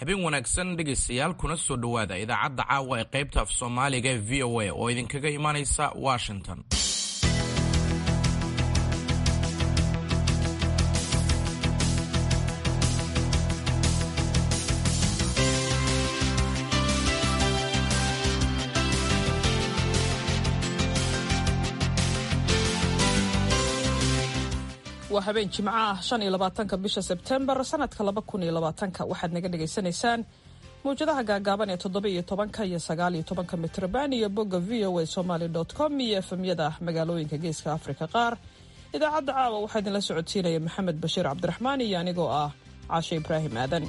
habeen wanaagsan dhegaystayaal kuna soo dhowaada idaacadda caawa ee qaybta af Soomaaliga ee VOA oo idinkaga imaanaysa Washington. waa habeen jimco ah 25 bisha Sebtembar sanadka 2020 waxaad naga dhageysanaysaan muujadaha gaagaaban ee 17 iyo 19 mitrban iyo bogga voasomali.com iyo efemyada magaalooyinka geeska Afrika qaar. idaacadda caawa waxaa idinla socodsiinaya Maxamed Bashiir Cabdiraxmaan iyo anigoo ah Caashe Ibraahim Aadan.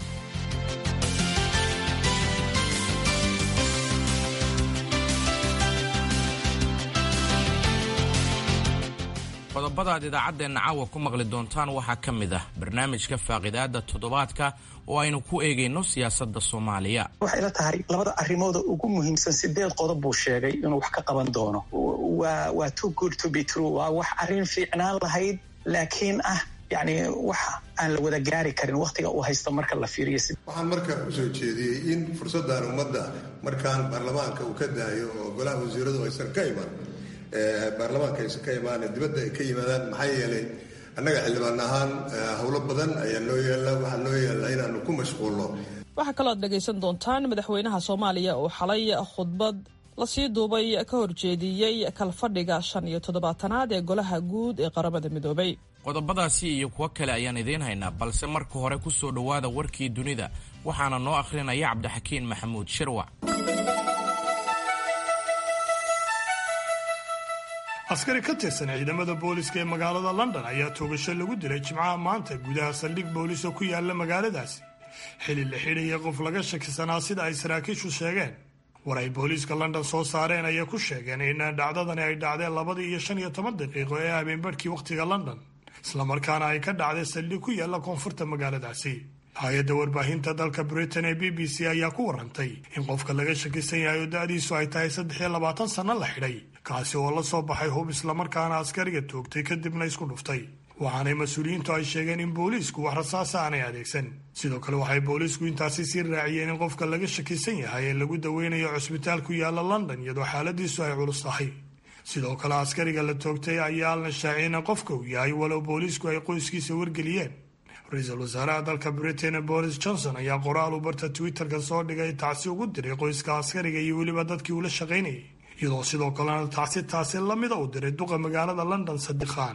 qodobada aad idaacaddeena caawa ku maqli doontaan waxaa ka mid ah barnaamijka faaqidaada toddobaadka oo aynu ku eegayno siyaasadda Soomaaliya. waxay la tahay labada arrimooda ugu muhiimsan 8 qodob buu sheegay inuu wax ka qaban doono. waa too good to be true. waa wax arrin fiicnaan lahayd laakiin yani wax aan la wada gaari karin waqtiga uu haysto marka la fiiriyo. waxaan marka u soo jeediyey in fursaddan ummadda markaan baarlamaanka uu ka daayo oo golaha wasiiradu aysan ka iman baarlamaanka aysan ka imaan dibadda ay ka yimaadaan maxaa yeelay annaga xildhibaan ahaan howlo badan ayaa noo yeela waxaa noo yeela inaanu ku mashquulno. waxaa kaloo aad dhegaysan doontaan madaxweynaha Soomaaliya oo xalay khudbad la sii duubay ka horjeediyey kalfadhiga 57aad ee golaha guud ee qaramada midoobay. qodobadaasi iyo kuwo kale ayaan idiin haynaa balse marka hore ku soo dhowaada warkii dunida waxaana noo akhrinaya Cabdixakiin Maxamuud Shirwac. askari ka tirsan ciidamada booliska ee magaalada London ayaa toogasho lagu dilay Jimcaha maanta gudaha saldhig boolis oo ku yaala magaaladaasi xilli la xidhayay qof laga shakisanaa sida ay saraakiishu sheegeen. war ay booliska London soo saareen ayaa ku sheegeen in dhacdadani ay dhacday 2:15 daqiiqo ee habeenbarkii waqtiga London isla markaana ay ka dhacday saldhig ku yaala koonfurta magaaladaasi. hay-adda warbaahinta dalka Britain ee BBC ayaa ku warantay in qofka laga shakisan yahay oo da'diisu ay tahay 23 sano la xidhay kaasi oo la soo baxay hub isla markaana askariga toogtay kadibna isku dhuftay. waxaanay mas-uuliyiintu ay sheegeen in booliisku wax rasaasa aanay adeegsan. sidoo kale waxay booliisku intaasi sii raaciyeen in qofka laga shakisan yahay ee lagu daweynayo cusbitaal ku yaala London iyadoo xaaladiisu ay culus tahay. sidoo kale askariga la toogtay ayaa la shaaciyay in qofka uu yahay walow booliisku ay qoyskiisa wargeliyeen. ra-iisul wasaaraha dalka Britain Boris Johnson ayaa qoraal u barta Twitter-ka soo dhigay tacsi ugu diray qoyska askariga iyo weliba dadkii uu la shaqaynayay iyadoo sidoo kalena taasi lamida u diray duqa magaalada London Sadiq Khan.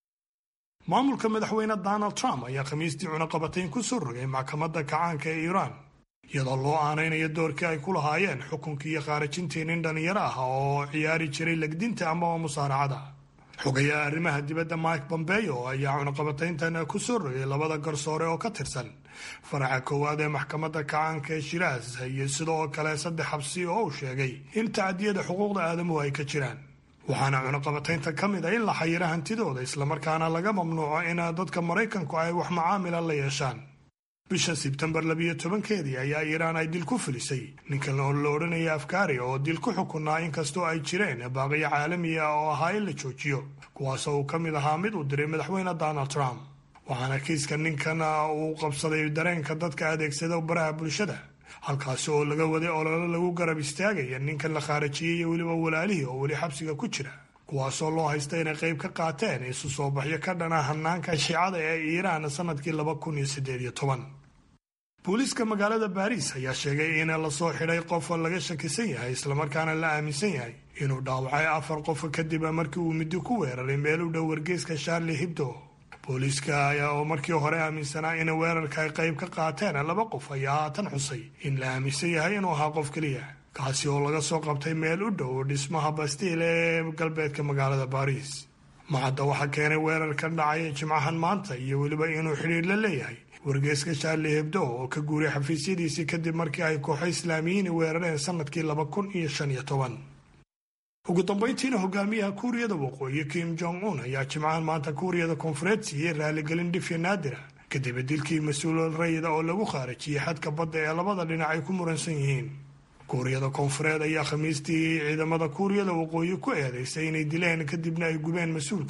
maamulka madaxweyne Donald Trump ayaa khamiistii cunaqabatayn ku soo rogay maxkamadda kacaanka ee Iran iyadoo loo aanaynayo doorkii ay ku lahaayeen xukunkii iyo qaarajintii nin dhalinyaro ah oo ciyaari jiray legdinta ama musaaracada. xogayaha arrimaha dibadda Mike Pompeo ayaa cunaqabatayntan ku soo rogay labada garsoore oo ka tirsan faraca koowaad ee maxkamadda kacaanka ee Shiraz iyo sidoo kale 3 xabsi oo uu sheegay in tacadiyada xuquuqda aadamuhu ay ka jiraan. waxaana cunaqabataynta ka mid ah in la xayiro hantidooda islamarkaana laga mamnuuco in dadka Maraykanku ay wax macaamila la yeeshaan. bisha Sebtembar 12 ayaa Iiraan ay dil ku filisay ninkan oo la odhanaya Afkari oo dil ku xukunaa inkastoo ay jireen baaqiyo caalami ah oo ahaa in la joojiyo kuwaas oo ka mid ahaa mid uu diray madaxweyne Donald Trump. waxaana kiiska ninkan uu qabsaday dareenka dadka adeegsada baraha bulshada halkaas oo laga waday olole lagu garab istaagaya ninkan la khaarajiyay iyo weliba walaalihii oo weli xabsiga ku jira kuwaasoo loo haysta inay qayb ka qaateen isu soo baxyo ka dhana hanaanka shiicada ee Iiraan sanadkii 2018. booliska magaalada Paris ayaa sheegay in la soo xidhay qof laga shakisan yahay islamarkaana la aaminsan yahay inuu dhaawacay 4 qof kadib markii uu midi ku weeraray meel u dhow wargeyska Charlie Hebdo. booliska ayaa oo markii hore aaminsanaa in weerarka ay qayb ka qaateen 2 qof ayaa haatan xusay in la aaminsan yahay inuu ahaa qof kaliya kaasi oo laga soo qabtay meel u dhow dhismaha Bastille ee galbeedka magaalada Paris. macadda waxaa keenay weerarkan dhacay Jimcahan maanta iyo weliba inuu xiriir la leeyahay wargeyska Charlie Hebdo oo ka guuray xafiisyadiisii kadib markii ay kooxo Islaamiyiin weerareen sanadkii 2015. ugu dambeyntiina hogaamiyaha Kuuriyada Waqooyi Kim Jong-un ayaa Jimcahan maanta Kuuriyada Koonfureed siiyay raaligelin dhifya naadira kadib dilkii mas-uul rayida oo lagu khaarajiyay xadka badda ee labada dhinac ay ku muransan yihiin. Kuuriyada Koonfureed ayaa khamiistii ciidamada Kuuriyada Waqooyi ku eedeysay inay dileen kadibna ay gubeen mas-uulkan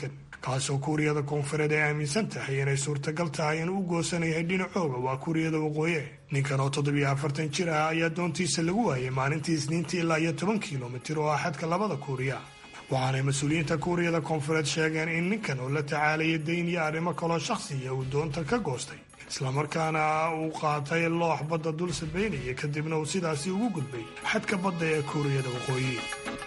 kaasoo kuuriyada koonfureed ay aaminsan tahay inay suurtagal tahay inuu u goosanayahay dhinacooga waa kuuriyada waqooyi. ninkan oo 47 jir ah ayaa doontiisa lagu waayay maalintii isniintii ilaa iyo 10 kilomitir oo ah xadka labada kuuriya, waxaanay mas-uuliyiinta kuuriyada koonfureed sheegeen in ninkan oo la tacaalaya dayn iyo arrimo kaloo shakhsiya uu doonta ka goostay, islamarkaana uu qaatay loox badda dul sabaynaya kadibna uu sidaasi ugu gudbay xadka badda ee kuuriyada waqooyi.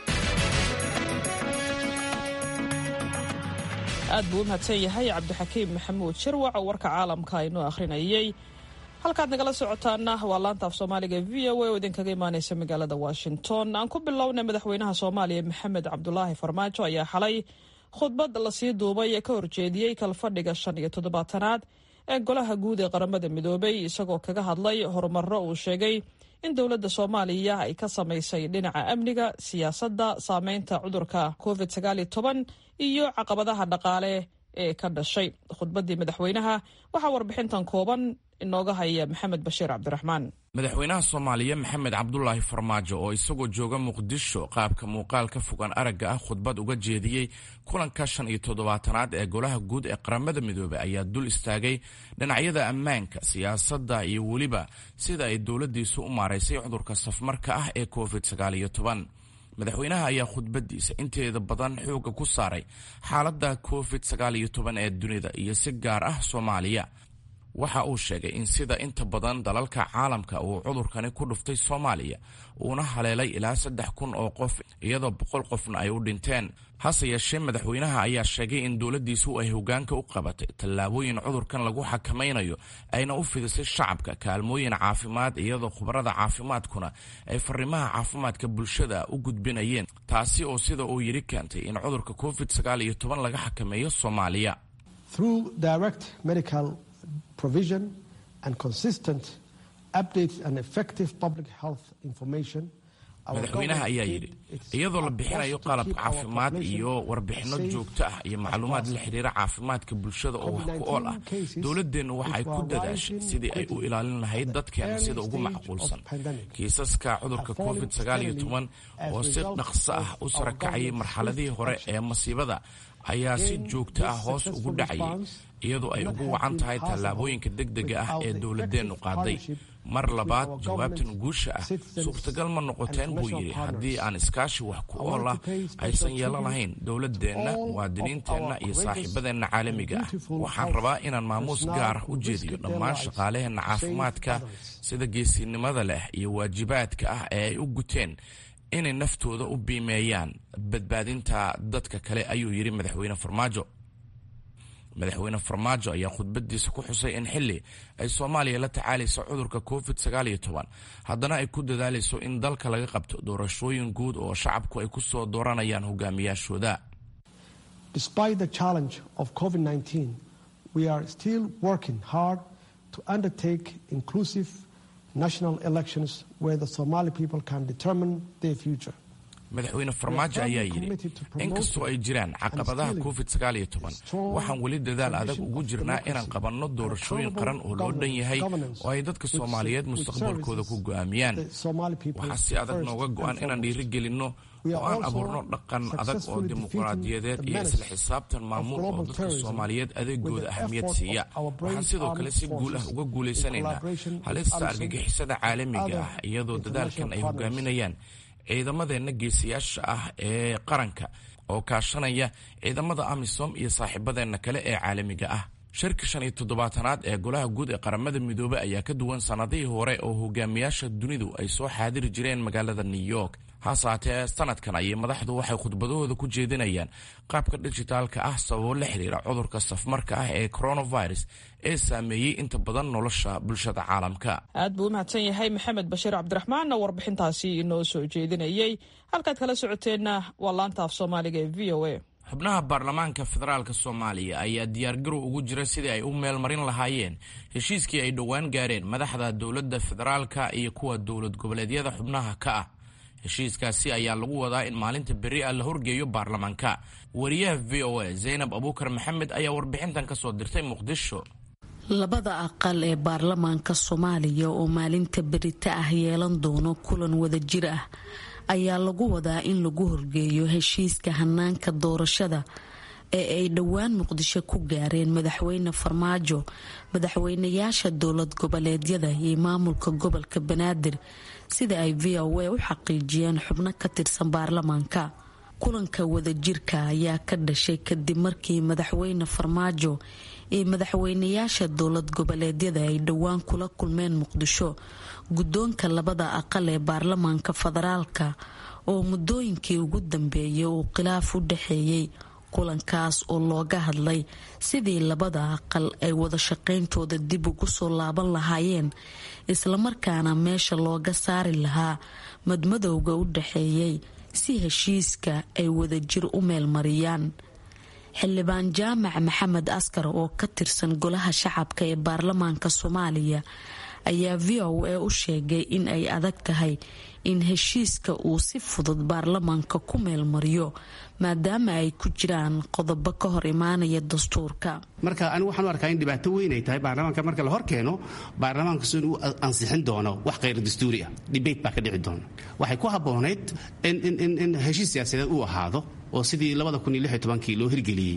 aad buu u mahadsan yahay cabdixakiim maxamuud shirwac oo warka caalamka inoo akhrinayay. halkaad nagala socotaana waa laanta af soomaaliga v o a oo idinkaga imaanaysa magaalada Washington. aan ku bilownay madaxweynaha Soomaaliya Maxamed Cabdulaahi Farmaajo ayaa xalay khudbad la sii duubay ee ka horjeediyey kalfadhiga 57aad ee golaha guud ee qaramada midoobay, isagoo kaga hadlay horumaro uu sheegay in dowladda Soomaaliya ay ka samaysay dhinaca amniga, siyaasadda, saameynta cudurka COVID-19 iyo caqabadaha dhaqaale ee ka dhashay. khudbaddii madaxweynaha waxaa warbixintan kooban inooga haya Maxamed Bashiir Cabdiraxmaan. madaxweynaha Soomaaliya Maxamed Cabdulaahi Farmaajo oo isagoo jooga Muqdisho qaabka muuqaal ka fogaan aragga ah khudbad uga jeediyey kulanka 57aad ee golaha guud ee qaramada midoobay ayaa dul istaagay dhinacyada ammaanka, siyaasadda iyo weliba sida ay dowladdiisu u maaraysay cudurka safmarka ah ee COVID-19. madaxweynaha ayaa khudbadiisa inteeda badan xooga ku saaray xaaladda COVID-19 ee dunida iyo si gaar ah Soomaaliya. waxa uu sheegay in sida inta badan dalalka caalamka uu cudurkani ku dhuftay Soomaaliya uuna haleelay ilaa 3,000 oo qof, iyadoo 100 qofna ay u dhinteen. hase yeeshee madaxweynaha ayaa sheegay in dowladdiisu ay hoggaanka u qabatay tallaabooyin cudurkan lagu xakamaynayo, ayna u fidisay shacabka kaalmooyin caafimaad, iyadoo khubarada caafimaadkuna ay fariimaha caafimaadka bulshada u gudbinayeen, taasi oo sida uu yidhi keentay in cudurka COVID-19 laga xakameeyo Soomaaliya. Provision and consistent updates and effective public health information. madaxweynaha ayaa yidhi iyadoo la bixinayo qalab caafimaad iyo warbixinno joogto ah iyo macluumaad la xiriira caafimaadka bulshada oo wax ku ool ah, dowladeennu waxa ay ku dadaashay sidii ay u ilaalin lahayd dadkeena sida ugu macquulsan. kiisaska cudurka COVID-19 oo si dhaqso ah u sarakacayay marxaladihii hore ee masiibada ayaa si joogto ah hoos ugu dhacayay, iyadoo ay ugu wacan tahay tallaabooyinka degdega ah ee dowladeennu qaaday. mar labaad, jawaabtan guusha ah suurtagal ma noqoteen buu yidhi haddii aan iskaashi wax ku ool ah aysan yeelan lahayn dowladeenna, muwaadiniinteenna iyo saaxiibadeenna caalamiga ah. waxaan rabaa inaan maamuus gaar ah u jeediyo dhammaan shaqaaleheenna caafimaadka sida geesinimada leh iyo waajibaadka ah ee ay u guteen inay naftooda u biimeeyaan badbaadinta dadka kale, ayuu yidhi madaxweyne Farmaajo. madaxweyne Farmaajo ayaa khudbadiisa ku xusay in xilli ay Soomaaliya la tacaalayso cudurka COVID-19 haddana ay ku dadaalayso in dalka laga qabto doorashooyin guud oo shacabku ay ku soo dooranayaan hogaamiyaashooda. Despite the challenge of COVID-19, we are still working hard to undertake inclusive national elections where the Somali people can determine their future. madaxweyne Farmaajo ayaa yidhi inkastoo ay jiraan caqabadaha COVID-19 waxaan weli dadaal adag ugu jirnaa inaan qabanno doorashooyin qaran oo loo dhan yahay oo ay dadka Soomaaliyeed mustaqbalkooda ku go'aamiyaan. waxaa si adag nooga go'an inaan dhiirigelinno oo aan abuurno dhaqan adag oo dimuqraadiyadeed iyo isla xisaabtan maamul oo dadka Soomaaliyeed adeegooda ahmiyad siiya. waxaan sidoo kale si guul ah uga guulaysanaynaa halista argagixisada caalamiga ah, iyadoo dadaalkan ay hogaaminayaan ciidamadeenna geesiyaasha ah ee qaranka oo kaashanaya ciidamada AMISOM iyo saaxiibadeenna kale ee caalamiga ah. shirka 57aad ee golaha guud ee qaramada midoobay ayaa ka duwan sanadihii hore oo hogaamiyaasha dunidu ay soo xaadiri jireen magaalada New York. haasaatee sanadkan ayay madaxdu waxay khudbadahooda ku jeedinayaan qaabka dhijitaalka ah sababo la xiriira cudurka safmarka ah ee coronavirus ee saameeyey inta badan nolosha bulshada caalamka. aad buu u mahadsan yahay Maxamed Bashiir Cabdiraxmaan oo warbixintaasi inoo soo jeedinayay. halkaad kala socoteenna waa laanta af Soomaaliga ee VOA. xubnaha baarlamaanka federaalka Soomaaliya ayaa diyaargarow ugu jira sidii ay u meelmarin lahaayeen heshiiskii ay dhowaan gaareen madaxda dowladda federaalka iyo kuwa dowlad goboleedyada xubnaha ka ah. heshiiskaasi ayaa lagu wadaa in maalinta berri ah la horgeeyo baarlamaanka. wariyaha VOA Zaynab Abuukar Maxamed ayaa warbixintan ka soo dirtay Muqdisho. labada aqal ee baarlamaanka Soomaaliya oo maalinta berita ah yeelan doono kulan wada jir ah ayaa lagu wadaa in lagu horgeeyo heshiiska hanaanka doorashada ee ay dhowaan muqdisho ku gaareen madaxweyne farmaajo, madaxweynayaasha dowlad goboleedyada iyo maamulka gobolka banaadir, sida ay VOA u xaqiijiyeen xubno ka tirsan baarlamaanka. kulanka wadajirka ayaa ka dhashay kadib markii madaxweyne farmaajo iyo madaxweynayaasha dowlad goboleedyada ay dhowaan kula kulmeen muqdisho guddoonka labada aqal ee baarlamaanka federaalka oo muddooyinkii ugu dambeeyay uu khilaaf u dhaxeeyay. kulankaas oo looga hadlay sidii labada aqal ay wada shaqayntooda dib ugu soo laaban lahaayeen, islamarkaana meesha looga saari lahaa madmadowga u dhaxeeyay si heshiiska ay wadajir u meelmariyaan. xildhibaan jaamac maxamed askar oo ka tirsan golaha shacabka ee baarlamaanka Soomaaliya ayaa VOA u sheegay in ay adag tahay in heshiiska uu si fudud baarlamaanka ku meelmariyo maadaama ay ku jiraan qodobo ka hor imaanaya dastuurka. marka anigu waxaan u arkaa in dhibaato weyn ay tahay baarlamaanka marka la hor keeno baarlamaanka si uu ansixin doono wax kheyr dastuuri ah, debate baa ka dhici doona. waxay ku habboonayd in heshiis siyaasadeed uu ahaado oo sidii 2016 loo hirgeliyey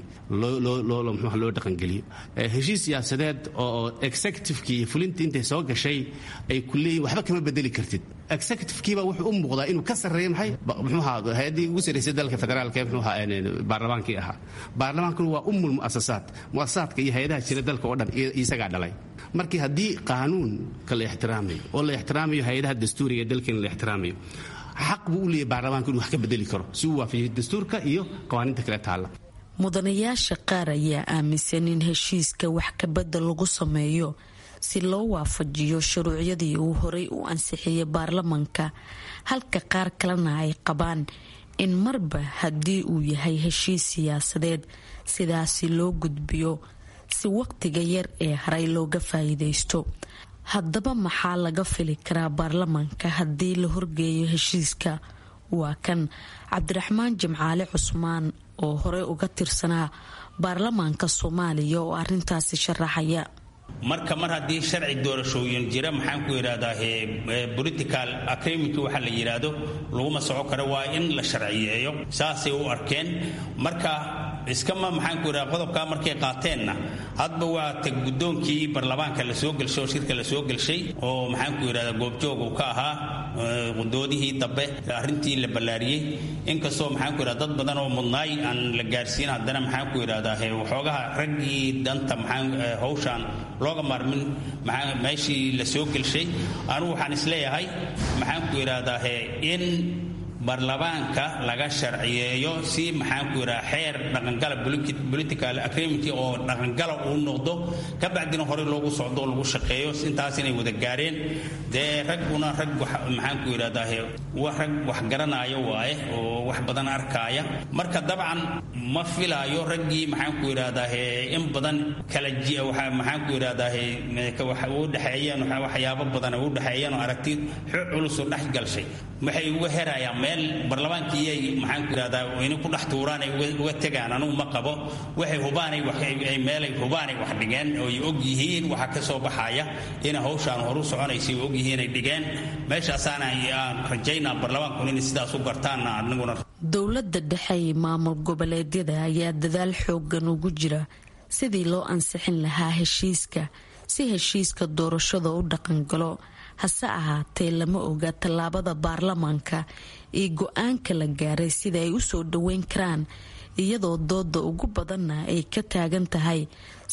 loo dhaqangeliyey heshiis siyaasadeed oo executive-kii iyo fulintii intay soo gashay ay ku leeyihin waxba kama bedeli kartid. executive-kiiba wuxuu u muuqdaa inuu ka sarreeyo maxay hay-addii ugu sarraysay dalka federaalka baarlamaankii ahaa. baarlamaankuna waa umul muasasaadka iyo hay-adaha jira dalka oo dhan isagaa dhalay. markii haddii qaanuunka la ixtiraamayo oo la ixtiraamayo hay-adaha dastuuriga dalkeena la ixtiraamayo, xaq buu u leeyahay baarlamaanka inuu wax ka bedeli karo si uu waafajiyo dastuurka iyo qawaaniinta kale taalla. mudanayaasha qaar ayaa aaminsan in heshiiska wax ka bedel lagu sameeyo si loo waafajiyo shuruucyadii uu horey u ansixiyay baarlamaanka, halka qaar kalena ay qabaan in marba haddii uu yahay heshiis siyaasadeed sidaasi loo gudbiyo si waqtiga yar ee haray looga faa'iidaysto. haddaba maxaa laga fili karaa baarlamaanka haddii la horgeeyo heshiiska? waa kan cabdiraxmaan jimcaale cusmaan oo horey uga tirsanaa baarlamaanka Soomaaliya oo arrintaasi sharaxaya. marka mar haddii sharci doorashooyin jira maxaan ku yiraahdaa political agreement waxa la yiraahdo laguma soco karo, waa in la sharciyeeyo. saasay u arkeen. marka iskama maxaan ku yiraahdaa qodobka markay qaateenna hadba waa tag guddoonkii baarlamaanka la soo galshay oo shirka la soo galshay oo maxaan ku yiraahdaa goobjoog uu ka ahaa qudoodihii dambe arrintii la ballaariyay. inkastoo maxaan ku yiraahdaa dad badan oo mudnaay aan la gaarsiin, haddana maxaan ku yiraahdaa waxoogaha raggii danta maxaan hawshaan looga maarmin meeshii la soo gelshay. anugu waxaan isleeyahay maxaan ku yiraahdaa in baarlamaanka laga sharciyeeyo si maxaan ku yiraahdaa xeer dhaqangala political agreement oo dhaqangala uu noqdo, ka bacdina hore loogu socdo lagu shaqeeyo. intaas inay wada gaareen dee ragguna rag maxaan ku yiraahdaa rag wax garanaayo waaye oo wax badan arkaaya. marka dabcan ma filaayo raggii maxaan ku yiraahdaa in badan kala maxaan ku yiraahdaa wax u dhaxeeyaan waxyaabo badan u dhaxeeyaan oo aragti culus u dhex galshay waxay uga herayaan meel baarlamaankii ay maxaan ku yiraahdaa inay ku dhex tuuraan ay uga tagaan. anigu ma qabo. waxay hubaanay ay meelay hubaanay wax dhigeen oo ay og yihiin waxa ka soo baxaya in hawshaan horu soconaysay og yihiin ay dhigeen. meeshaasana aan rajaynaa baarlamaanku inay sidaas u gartaan. aniguna dowladda dhexe iyo maamul goboleedyada ayaa dadaal xoogan ugu jira sidii loo ansixin lahaa heshiiska si heshiiska doorashada u dhaqangalo. hase ahaatee lama oga tallaabada baarlamaanka iyo go-aanka la gaaray sida ay u soo dhaweyn karaan, iyadoo dooda ugu badanna ay ka taagan tahay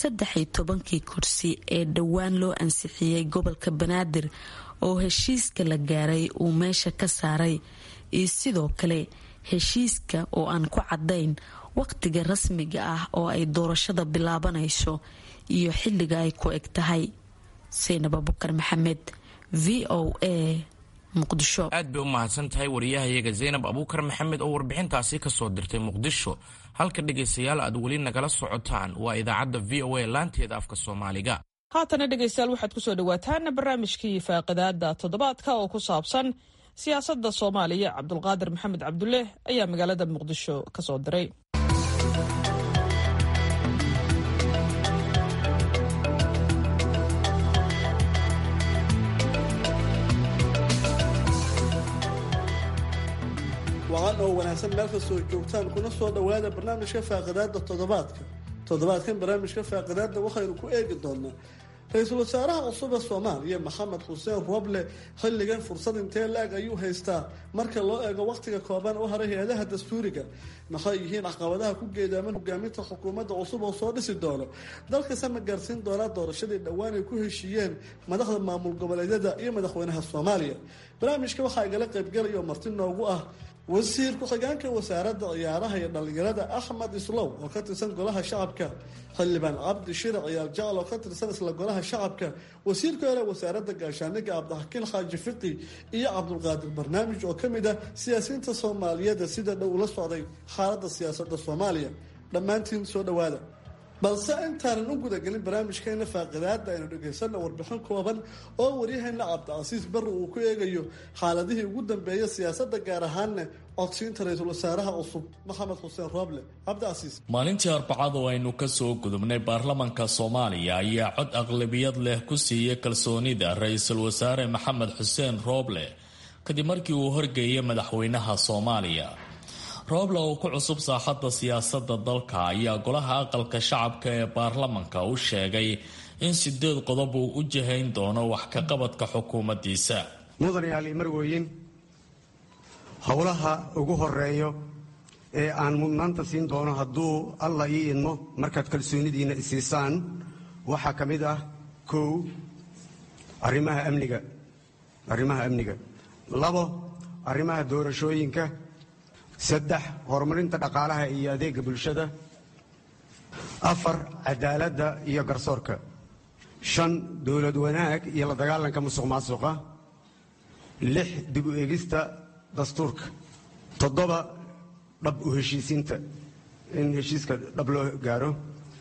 13 kursi ee dhowaan loo ansixiyey gobolka banaadir oo heshiiska la gaaray uu meesha ka saaray, iyo sidoo kale heshiiska oo aan ku cadayn waqtiga rasmiga ah oo ay doorashada bilaabanayso iyo xilliga ay ku eg tahay. Seynab Abukar Maxamed, VOA, Muqdisho. aad bay u mahadsan tahay wariyahayaga Seynab Abukar Maxamed oo warbixintaasi ka soo dirtay Muqdisho. halka dhegaystayaal aad weli nagala socotaan waa idaacadda VOA laanteeda afka Soomaaliga. haatana dhegaystayaal waxaad ku soo dhawaataan barnaamijkii faaqidaada toddobaadka oo ku saabsan siyaasadda Soomaaliya. Cabdulqaadir Maxamed Cabdulle ayaa magaalada Muqdisho ka soo diray. wacan oo wanaagsan meel kastoo joogtaan kuna soo dhowaada barnaamijka faaqidaada toddobaadkan barnaamijka faaqidaada waxaynu ku eegi doonaa ra-iisul wasaaraha cusub ee soomaaliya maxamed xuseen roble xilligan fursad intee la-eg ayuu haystaa marka loo eego wakhtiga kooban u haray hay-adaha dastuuriga maxay yihiin caqabadaha ku geedaaman hogaaminta xukuumadda cusub oo soo dhisi doono dalkase ma gaarsiin doonaa doorashadii dhowaan ay ku heshiiyeen madaxda maamul goboleedyada iyo madaxweynaha soomaaliya barnaamijka waxaa igala qaybgalaya oo marti noogu ah wasiir ku-xigeenka wasaaradda ciyaaraha iyo dhallinyarada axmed islow oo ka tirsan golaha shacabka xildhibaan cabdi shirac ciyaal jacal oo ka tirsan isla golaha shacabka wasiirka hore wasaaradda gaashaaniga cabdixakiin xaaji fiqi iyo cabdulqaadir barnaamij oo ka mid ah siyaasiyiinta soomaaliyeed sida dhow ula socday xaaladda siyaasadda soomaaliya dhammaantiin soo dhowaada balse intaanan u gudagelin barnaamijkeena faaqidaada aynu dhegaysana warbixin kooban oo waryaheena cabdicasiis barri uu ku eegayo xaaladihii ugu dambeeya siyaasadda gaar ahaanna codsiinta ra-iisul wasaaraha cusub maxamed xuseen roble cabdicasiis maalintii arbacadu aynu ka soo gudubnay baarlamanka soomaaliya ayaa cod aqlabiyad leh ku siiyey kalsoonida ra-iisul wasaare maxamed xuseen roble kadib markii uu horgeeyay madaxweynaha soomaaliya roble oo ku cusub saaxadda siyaasadda dalka ayaa golaha aqalka shacabka ee baarlamanka u sheegay in 8 qodob uu u jahayn doono wax ka qabadka xukuumaddiisa mudanayaal marwooyin howlaha ugu horeeyo ee aan mudnaanta siin doono hadduu alla ii idmo markaad kalsoonidiina isiisaan waxaa ka mid ah 1 arrimaha amniga 2 arrimaha doorashooyinka 3 horumarinta dhaqaalaha iyo adeega bulshada 4 cadaaladda iyo garsoorka 5 dowlad wanaag iyo la dagaalanka musuqmaasuqa 6 dib u eegista dastuurka 7 dhab u heshiisiinta in heshiiska dhab loo gaaro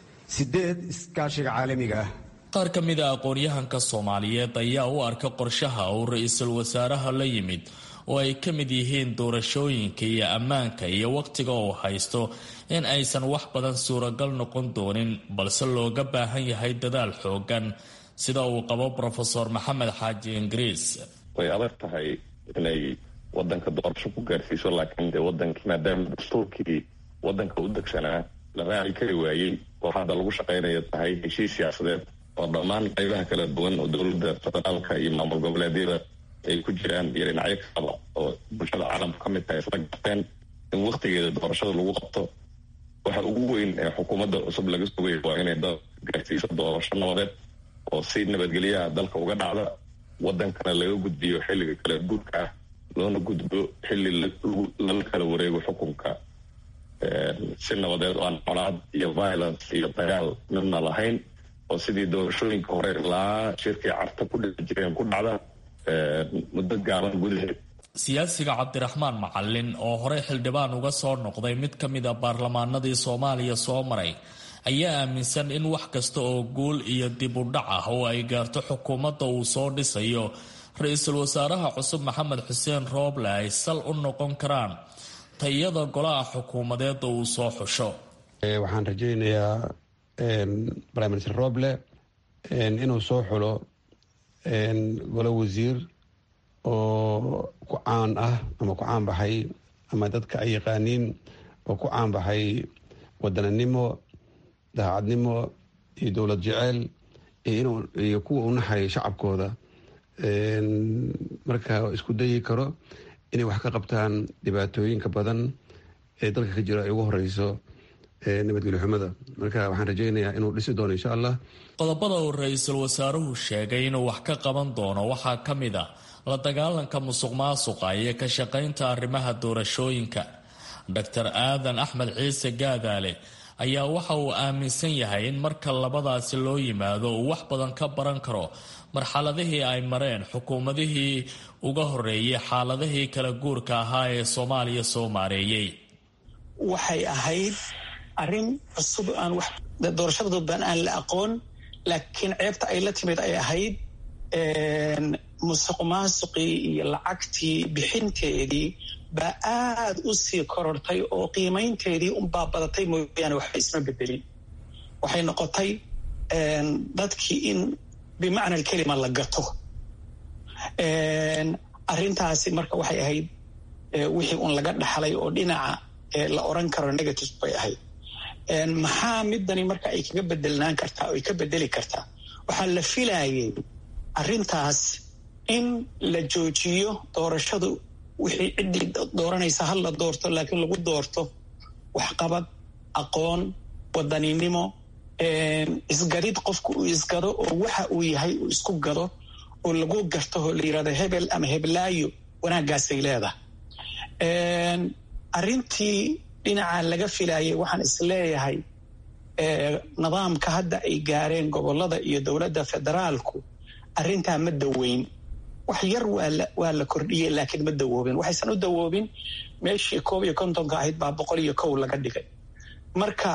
8 iskaashiga caalamiga ah qaar ka mid ah aqoon-yahanka Soomaaliyeed ayaa u arka qorshaha uu ra-iisul wasaaraha la yimid oo ay ka mid yihiin doorashooyinka iyo ammaanka iyo waqtiga uu haysto in aysan wax badan suuragal noqon doonin balse looga baahan yahay dadaal xoogan sida uu qabo Professor Maxamed Xaaji Ingiriis way adag tahay inay wadanka doorasho ku gaarsiiso laakiin wadanka maadaama dastuurkii wadanka u degsanaa la raaci kari waayey oo hadda lagu shaqaynayo tahay heshiis siyaasadeed oo dhammaan qaybaha kala duwan oo dowladda federaalka iyo maamul goboleedyada ay ku jiraan iyo dhinacyo kala oo bulshada caalamka ka mid tahay isla garteen in waqtigeeda doorashada lagu qabto waxa ugu weyn ee xukuumadda cusub laga sugayo waa inay dad gaarsiiso doorasho nabadeed oo si nabadgelyaha dalka uga dhacda wadankana laga gudbiyo xilliga kala guurka ah loona gudbo xilli lala kala wareego xukunka si nabadeed oo aan colaad iyo violence iyo dagaal midna lahayn oo sidii doorashooyinka hore ilaa shirkii carta ku dhici jireen ku dhacda muddo gaaban gudaheed siyaasiga cabdiraxmaan macalin oo horey xildhibaan uga soo noqday mid ka mid a baarlamaanadii Soomaaliya soo maray ayaa aaminsan in wax kasta oo guul iyo dib u dhac ah oo ay gaarto xukuumadda uu soo dhisayo ra-iisul wasaaraha cusub maxamed xuseen roble ay sal u noqon karaan tayada golaha xukuumadeed uu soo xusho waxaan rajaynayaa prime minister roble inuu soo xulo golo wasiir oo ku caan ah ama ku caan baxay ama dadka ay yaqaaniin oo ku caan baxay wadananimo daacadnimo iyo dowlad jecel iyo kuwa u naxay shacabkooda marka isku dayi karo inay wax ka qabtaan dhibaatooyinka badan ee dalka ka jira ay ugu horeyso nabadgelyo xumada marka waxaan rajaynayaa inuu dhisi doono insha allah qodobada uu ra-iisul wasaaruhu sheegay inuu wax ka qaban doono waxaa ka mid ah la dagaalanka musuqmaasuqa iyo ka shaqaynta arrimaha doorashooyinka Dr. Aadan Axmed Ciise Gaadaale ayaa waxa uu aaminsan yahay in marka labadaasi loo yimaado uu wax badan ka baran karo marxaladihii ay mareen xukuumadihii uga horeeyay xaaladihii kala guurka ahaa ee Soomaaliya soo maareeyay waxay ahayd arrin cusub aan wax doorashada dadban aan la aqoon laakiin ceebta ay la timid ay ahayd musuqmaasuqii iyo lacagtii bixinteedii baa aad u sii korortay oo qiimaynteedii unbaa badatay mooyaane waxba isma bedelin waxay noqotay dadkii in bimacna alkelima la gato arrintaasi marka waxay ahayd wixii un laga dhaxlay oo dhinaca la oran karo negative bay ahayd. Maxaa midani marka ay kaga bedelnaan kartaa oo ay ka bedeli kartaa? waxaa la filayay arrintaas in la joojiyo doorashadu wixii ciddii dooranaysa hal la doorto, laakiin lagu doorto waxqabad, aqoon, wadaninimo, isgarid qofku uu isgado oo waxa uu yahay uu isku gado oo lagu garto oo la yidhahdo hebel ama heblaayo wanaaggaasay leedahay. arrintii dhinaca laga filayay waxaan isleeyahay nidaamka hadda ay gaareen gobolada iyo dowladda federaalku arrintaa ma daweyn. wax yar waa la kordhiyey laakiin ma dawoobin. waxaysan u dawoobin meeshii 51 ahayd baa 101 laga dhigay. marka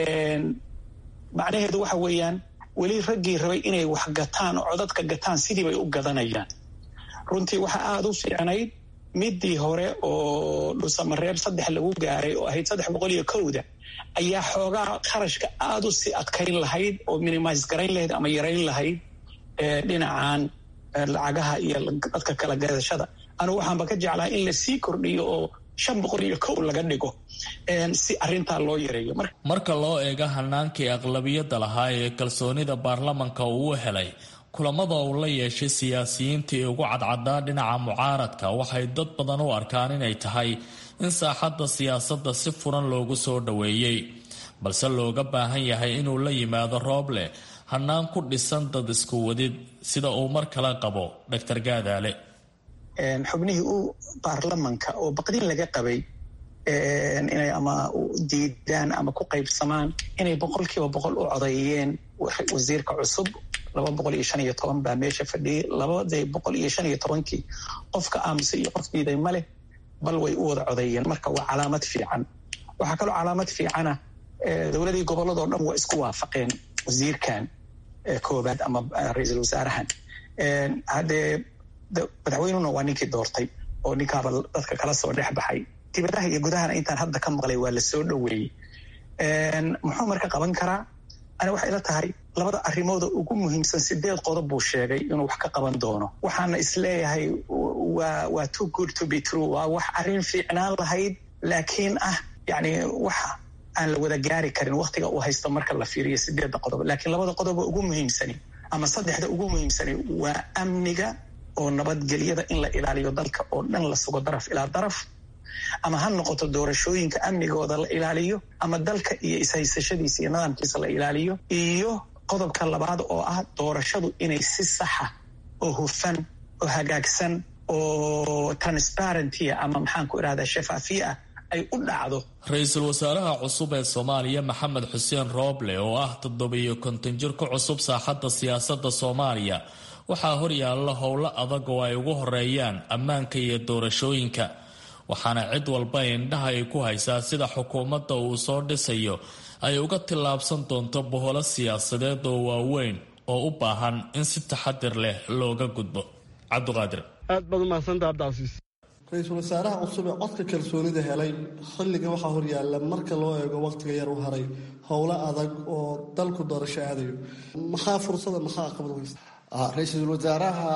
macnaheedu waxa weeyaan weli raggii rabay inay wax gataan oo codadka gataan sidii bay u gadanayaan. runtii waxa aada u fiicnayd midii hore oo Dhuusamareeb 3 lagu gaaray oo ahayd 301 ayaa xoogaa kharashka aada u sii adkayn lahayd oo minimize garayn lahayd ama yarayn lahayd dhinacan lacagaha iyo dadka kala gadashada. anigu waxaanba ka jeclaa in la sii kordhiyo oo 501 laga dhigo si arrintaa loo yareeyo. marka loo eego hanaankii aqlabiyadda lahaa ee kalsoonida baarlamanka uu helay, kulamada uu la yeeshay siyaasiyiintii ugu cadcadaa dhinaca mucaaradka waxay dad badan u arkaan inay tahay in saaxadda siyaasadda si furan loogu soo dhoweeyey, balse looga baahan yahay inuu la yimaado Rooble hanaan ku dhisan dad isku wadid sida uu mar kale qabo Dr. Gaadaale. xubnihii u baarlamanka oo baqdin laga qabay inay ama diidaan ama ku qaybsamaan inay 100% u codeeyeen wasiirka cusub 215 baa meesha fadhiyay. 215kii qofka aamusa iyo qof diiday male, bal way u wada codeeyeen. marka waa calaamad fiican. waxaa kaloo calaamad fiicana dowladii goboladoo dhan waa isku waafaqeen wasiirkan koobaad ama ra-iisul wasaarahan. haddee madaxweynuna waa ninkii doortay oo ninkaaba dadka kala soo dhex baxay. dibadaha iyo gudahana intaan hadda ka maqlay waa la soo dhoweeyey. muxuu marka qaban karaa? ani waxay ila tahay labada arrimooda ugu muhiimsan 8 qodob buu sheegay inuu wax ka qaban doono. waxaana isleeyahay waa too good to be true. waa wax arrin fiicnaan lahayd laakiin yani wax aan la wada gaari karin waqtiga uu haysto marka la fiiriyo 8 qodob. laakiin labada qodob ugu muhiimsani ama 3 ugu muhiimsani waa amniga oo nabadgelyada in la ilaaliyo dalka oo dhan la sugo daraf ilaa daraf, ama ha noqoto doorashooyinka amnigooda la ilaaliyo ama dalka iyo ishaysashadiisa iyo nidaamkiisa la ilaaliyo. iyo qodobka labaad oo doorashadu inay si saxa oo hufan oo hagaagsan oo transparentia ama maxaan ku irahdaa shafaafiya ay u dhacdo. ra-iisul wasaaraha cusub ee Soomaaliya Maxamed Xuseen Rooble oo 57 jir ku cusub saaxadda siyaasadda Soomaaliya waxaa horyaalla howlo adag oo ay ugu horeeyaan ammaanka iyo doorashooyinka, waxaana cid walba indhaha ay ku haysaa sida xukuumadda uu soo dhisayo ay uga tillaabsan doonto boholo siyaasadeed oo waaweyn oo u baahan in si taxadir leh looga gudbo. Cabdiqaadir. aad baad u mahadsantahay Cabdicasiis. ra-iisul wasaaraha cusub ee codka kalsoonida helay xilligan waxaa horyaalla marka loo eego waqtiga yar u haray howlo adag oo dalku doorasho aadayo. maxaa fursada maxaa caqabad weysta? ra-iisul wasaaraha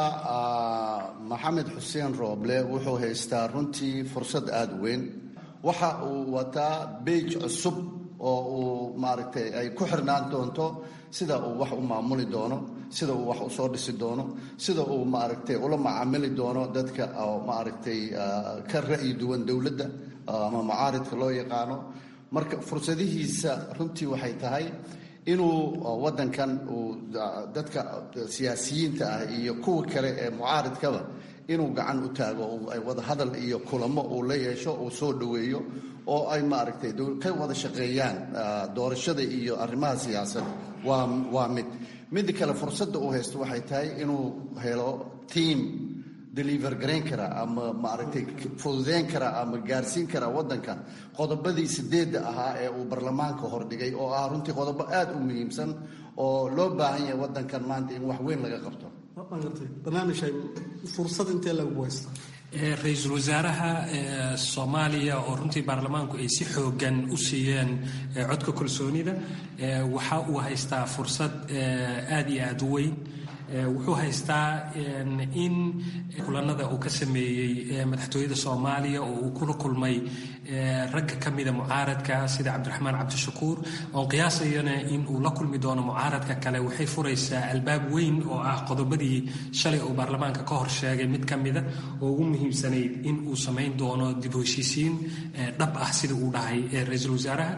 maxamed xuseen Rooble wuxuu haystaa runtii fursad aada weyn. waxa uu wataa beej cusub oo uu maaragtay ay ku xirnaan doonto sida uu wax u maamuli doono, sida uu wax u soo dhisi doono, sida uu maaragtay ula macaamili doono dadka oo maaragtay ka ra'yi duwan dowladda ama mucaaridka loo yaqaano. marka fursadihiisa runtii waxay tahay inuu wadankan uu dadka siyaasiyiinta iyo kuwa kale ee mucaaridkaba inuu gacan u taago ay wada hadal iyo kulamo uu la yeesho uu soo dhoweeyo oo ay maaragtay ka wada shaqeeyaan doorashada iyo arrimaha siyaasadda. waa mid kale fursadda uu haysto waxay tahay inuu helo team deliver garayn kara ama maaragtay fududeyn kara ama gaarsiin kara wadanka qodobadii 8 ahaa ee uu baarlamaanka hordhigay oo runtii qodobo aad u muhiimsan oo loo baahan yahay wadankan maanta in wax weyn laga qabto. barnaamijka fursad intee lagu haysta ra-iisul wasaaraha Soomaaliya oo runtii baarlamaanku ay si xoogan u siiyeen codka kalsoonida waxa uu haystaa fursad aad iyo aad u weyn wuxuu haystaa in kulanada uu ka sameeyey madaxtooyada soomaaliya oo uu kula kulmay ragga ka mida mucaaradka sida cabdiraxmaan cabdishakuur oon qiyaasayana in uu la kulmi doono mucaaradka kale waxay furaysaa albaab weyn oo ah qodobadii shalay uu baarlamaanka ka hor sheegay mid ka mida oo ugu muhiimsanayd in uu samayn doono dib u heshiisiin dhab ah sida uu dhahay ra-iisul wasaaraha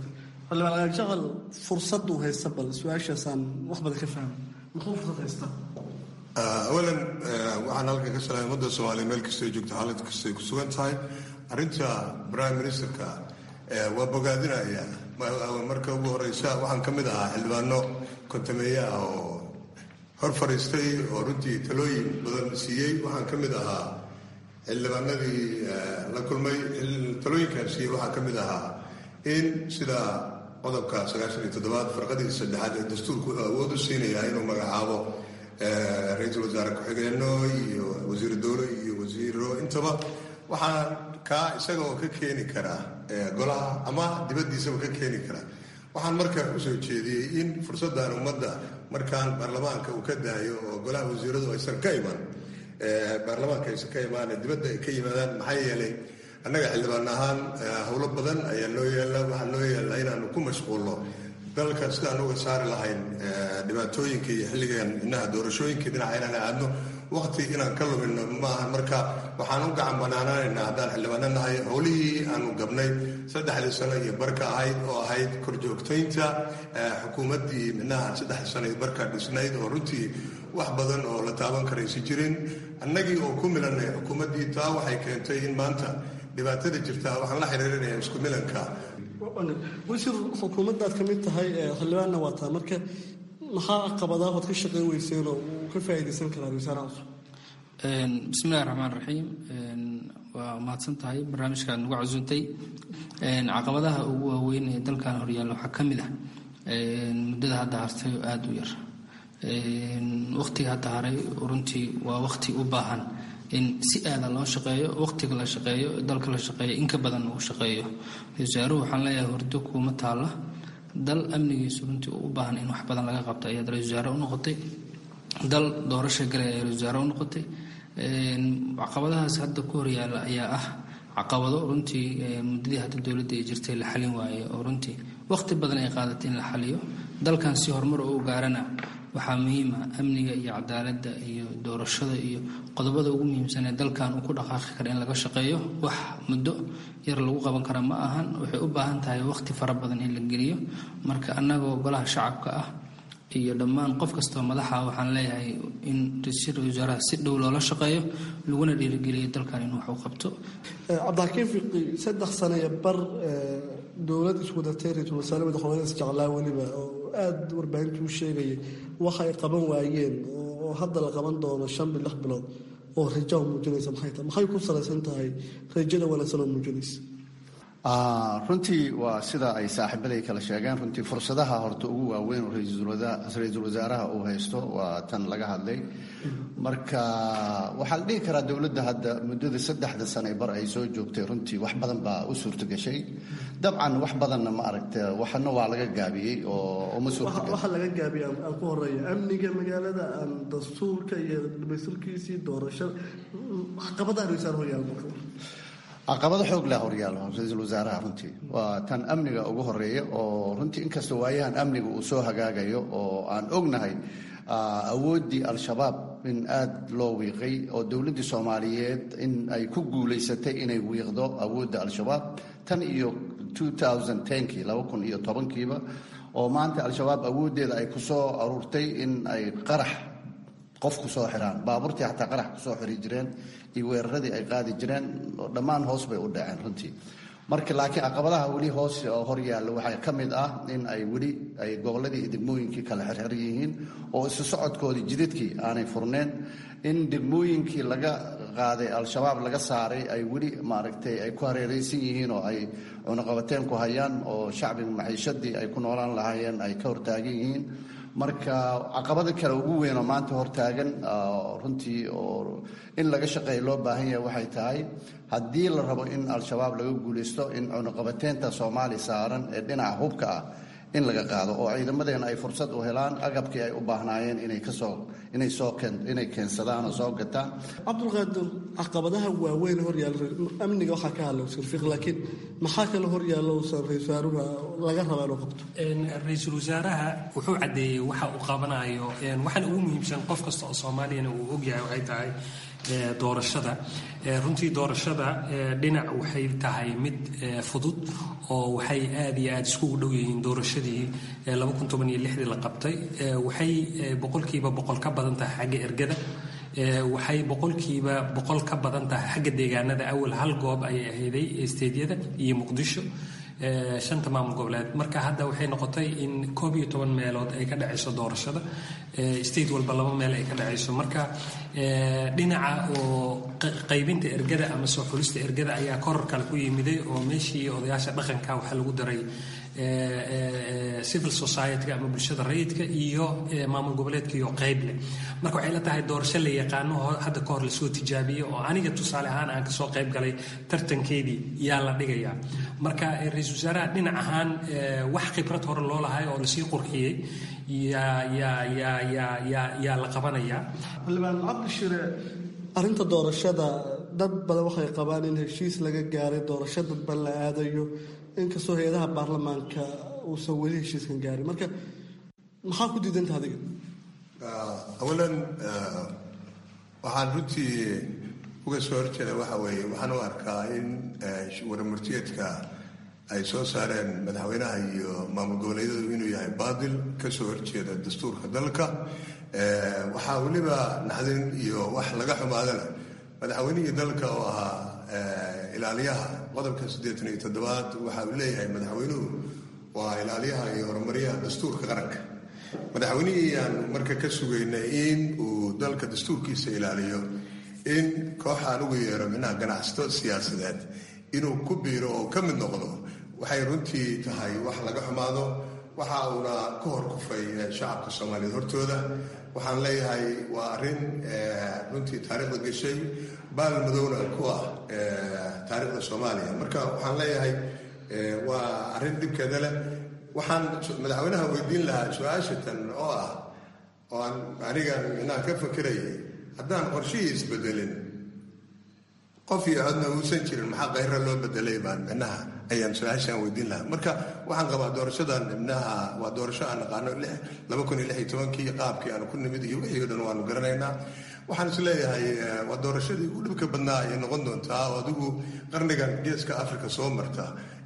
jaqal fursaduu haysta bal su-aashaasaan wax badan ka fahmay muxuu fursad haysta awalan waxaan halkan ka salaamay ummadda soomaaliya meel kastoo joogto xaalad kastoy ku sugan tahay arrinta prime ministerka waa bogaadinaya marka ugu horeysa waxaan ka mid ahaa xildhibaano kontameeya ah oo hor fadhiistay oo runtii talooyin badan siiyey waxaan ka mid ahaa xildhibaanadii la kulmay talooyinkan siiyey waxaa ka mid ahaa in sida qodobka 97 farqadii saddexaad ee dastuurku awood u siinaya inuu magacaabo ra-iisul wasaare ku-xigeenno iyo wasiir dowle iyo wasiiro intaba waxaan kaa isaga oo ka keeni karaa golaha ama dibaddiisaba ka keeni karaa waxaan marka usoo jeediyey in fursaddan ummadda markaan baarlamaanka uu ka daayo oo golaha wasiiradu aysan ka iman baarlamaanka aysan ka imaane dibadda ay ka yimaadaan maxaa yeelay annaga xildhibaan ahaan howlo badan ayaa noo yaalla waxaa noo yaalla inaanu ku mashquulno dalka sidaan uga saari lahayn dhibaatooyinka iyo xilligan inaha doorashooyinka dhinaca inaan aadno waqti inaan ka lumino maaha marka waxaan u gacan banaanaanaynaa haddaan xildhibaano nahay howlihii aanu gabnay 3 sano iyo barka ahayd oo ahayd korjoogtaynta xukuumaddii minaha 3 sano iyo barka dhisnayd oo runtii wax badan oo la taaban karaysi jirin annagii oo ku milanay xukuumaddii taa waxay keentay in maanta dhibaatada jirtaa waxaan la xiriirinayaa isku milanka wasiir xukuumaddaad ka mid tahay xildhibaanna waa taa marka maxaa caqabadaa ood ka shaqayn weyseen oo uu ka faa'iidaysan karaa wasaaraha cusub bismillahi raxmaan raxiim waa mahadsan tahay barnaamijkaad nagu casuuntay caqabadaha ugu waaweyn ee dalkan horyaalla waxaa ka mid ah muddada hadda hartay oo aada u yar waqtiga hadda haray runtii waa waqti u baahan in si aada loo shaqeeyo waqtiga la shaqeeyo dalka la shaqeeyo in ka badan uu shaqeeyo wasaaruhu waxaan leeyahay hordo kuuma taalla dal amnigiisu runtii u baahan in wax badan laga qabto ayaad ra-isul wasaare u noqotay dal doorasha galay ayaad ra-isul wasaare u noqotay caqabadahaas hadda ku horyaalla ayaa ah caqabado runtii muddadii hadda dowladda ay jirtay la xalin waaye oo runtii waqti badan ay qaadatay in la xaliyo dalkan si horumar u gaarana waxaa muhiima amniga iyo cadaaladda iyo doorashada iyo qodobada ugu muhiimsan ee dalkan uu ku dhaqaaqi kara in laga shaqeeyo wax muddo yar lagu qaban kara ma ahan waxay u baahan tahay waqti fara badan in la geliyo marka annagoo golaha shacabka ah iyo dhammaan qof kastoo madaxa waxaan leeyahay in ra-iisul wasaaraha si dhow loola shaqeeyo laguna dhiirigeliyo dalkan inuu wax u qabto cabdixakiin fiqi 3 sano iyo bar dowlad isku wadatay ra-iisul wasaare madaxweyne isjeclaa weliba oo aada warbaahintu u sheegayay waxa ay qaban waayeen oo hadda la qaban doono 5 bilood oo rajo muujinaysa maxay ku salaysan tahay rajada wanaagsan oo muujinaysa runtii waa sida ay saaxiibaday kala sheegeen runtii fursadaha horta ugu waaweyn oo ra-iisul wasaaraha uu haysto waa tan laga hadlay marka waxaa la dhihi karaa dowladda hadda muddada 3 sano bar ay soo joogtay runtii wax badan baa u suurtagashay dabcan wax badanna ma aragta waxna waa laga gaabiyey oo uma suurtagal waxa laga gaabiyay aan ku horeeyo amniga magaalada aan dastuurka iyo dhamaystiirkiisii doorashada caqabadaha ra-isul wasaaraha caqabado xoog leh horyaalo ra-iisul wasaaraha runtii waa tan amniga ugu horeeya oo runtii inkastoo waayahan amniga uu soo hagaagayo oo aan ognahay awooddii al-shabaab in aada loo wiiqay oo dowladdii soomaaliyeed in ay ku guulaysatay inay wiiqdo awoodda al-shabaab tan iyo 2010kii 2010kiiba oo maanta al-shabaab awooddeeda ay ku soo aruurtay in ay qarax qof ku soo xiraan baabuurtii xataa qarax ku soo xiri jireen iyo weeraradii ay qaadi jireen dhammaan hoos bay u dhaceen runtii marka laakiin caqabadaha weli hoos hor yaalla waxaa ka mid ah in ay weli ay gobolladii iyo degmooyinkii kala xirxiran yihiin oo isu socodkoodii jidadkii aanay furneen in degmooyinkii laga qaaday al-shabaab laga saaray ay weli maaragtay ay ku hareeraysan yihiin oo ay cunaqabateen ku hayaan oo shacbiga maciishadii ay ku noolaan lahaayeen ay ka hortaagan yihiin marka caqabada kale ugu weyn oo maanta hortaagan runtii oo in laga shaqeeya loo baahan yahay waxay tahay haddii la rabo in al-shabaab laga guulaysto in cunaqabateynta soomaaliya saaran ee dhinaca hubka ah in laga qaado oo ciidamadeena ay fursad u helaan agabkii ay u baahnaayeen inay keensadaan oo soo gataan. cabdulqaadir, caqabadaha waaweyn horyaalla amniga waxaa ka hadla wasiir fiqi, laakiin maxaa kale horyaalla uusan ra-iisul wasaaruhu laga rabaa inuu qabto? ra-iisul wasaaraha wuxuu caddeeyey waxa uu qabanayo. waxaan ugu muhiimsan qof kasta oo soomaaliyana uu ogyahay waxay tahay doorashada. runtii doorashada dhinac waxay tahay mid fudud oo waxay aad iyo aad iskugu dhow yihiin doorashadii 2016 la qabtay. waxay boqolkiiba boqol ka badan tahay xagga ergada. waxay boqolkiiba boqol ka badan tahay xagga deegaanada. awal hal goob ayay ahayday steedyada iyo muqdisho, 5 maamul goboleed. marka hadda waxay noqotay in 11 meelood ay ka dhacayso doorashada, state walba 2 meel ay ka dhacayso. marka dhinaca oo qaybinta ergada ama soo xulista ergada ayaa koror kale ku yimiday, oo meeshii odayaasha dhaqanka waxaa lagu daray civil society-ga ama bulshada rayidka iyo maamul goboleedka iyo qayb leh. marka waxay la tahay doorasho la yaqaano hadda ka hor lasoo tijaabiyey, oo aniga tusaale ahaan aan kasoo qayb galay tartankeedii yaa la dhigayaa. marka ra-iisul wasaaraha dhinac ahaan wax khibrad hore loo lahay oo lasii qurxiyey yaa la qabanayaa. xildhibaan cabdishire, arrinta doorashada dad badan waxay qabaan in heshiis laga gaaray doorasho dadban la aadayo, inkastoo hay-adaha baarlamaanka uusan weli heshiiskan gaarin. marka maxaa ku diidanta adiga? awalan waxaan runtii uga soo horjeeda waxa weeye, waxaan u arkaa in waramurtiyeedka ay soo saareen madaxweynaha iyo maamul goboleedyadu inuu yahay baadil ka soo horjeeda dastuurka dalka. waxaa weliba naxdin iyo wax laga xumaadana madaxweynihii dalka oo ahaa ilaaliyaha qodobka 87 waxa uu leeyahay madaxweynuhu waa ilaaliyaha iyo horumaryaha dastuurka qaranka. madaxweynihii aan marka ka sugaynay in uu dalka dastuurkiisa ilaaliyo, in kooxaan ugu yeero minaha ganacsato siyaasadeed inuu ku biiro oo ka mid noqdo, waxay runtii tahay wax laga xumaado. waxa uuna ka hor kufay shacabka soomaaliyeed hortooda. waxaan leeyahay waa arrin runtii taariikhda gashay, baal madowna ku ah taariikhda soomaaliya. marka waxaan leeyahay waa arrin dhibkeeda leh. waxaan madaxweynaha weydiin lahaa su-aashatan oo ah, oo aan aniga minaha ka fakerayay, haddaan qorshihii isbedelin qof iyo codna uusan jirin maxaa kayra loo bedelay baan minaha ayaan su-aashaan weydiin lahaa. marka waxaan qabaa doorashadan minaha waa doorasho aan naqaano 2016 qaabkii aanu ku nimid iyo wixii o dhan waanu garanaynaa. waxaan is leeyahay waa doorashadii ugu dhibka badnaa ay noqon doontaa oo adigu qarnigan geeska africa soo marta.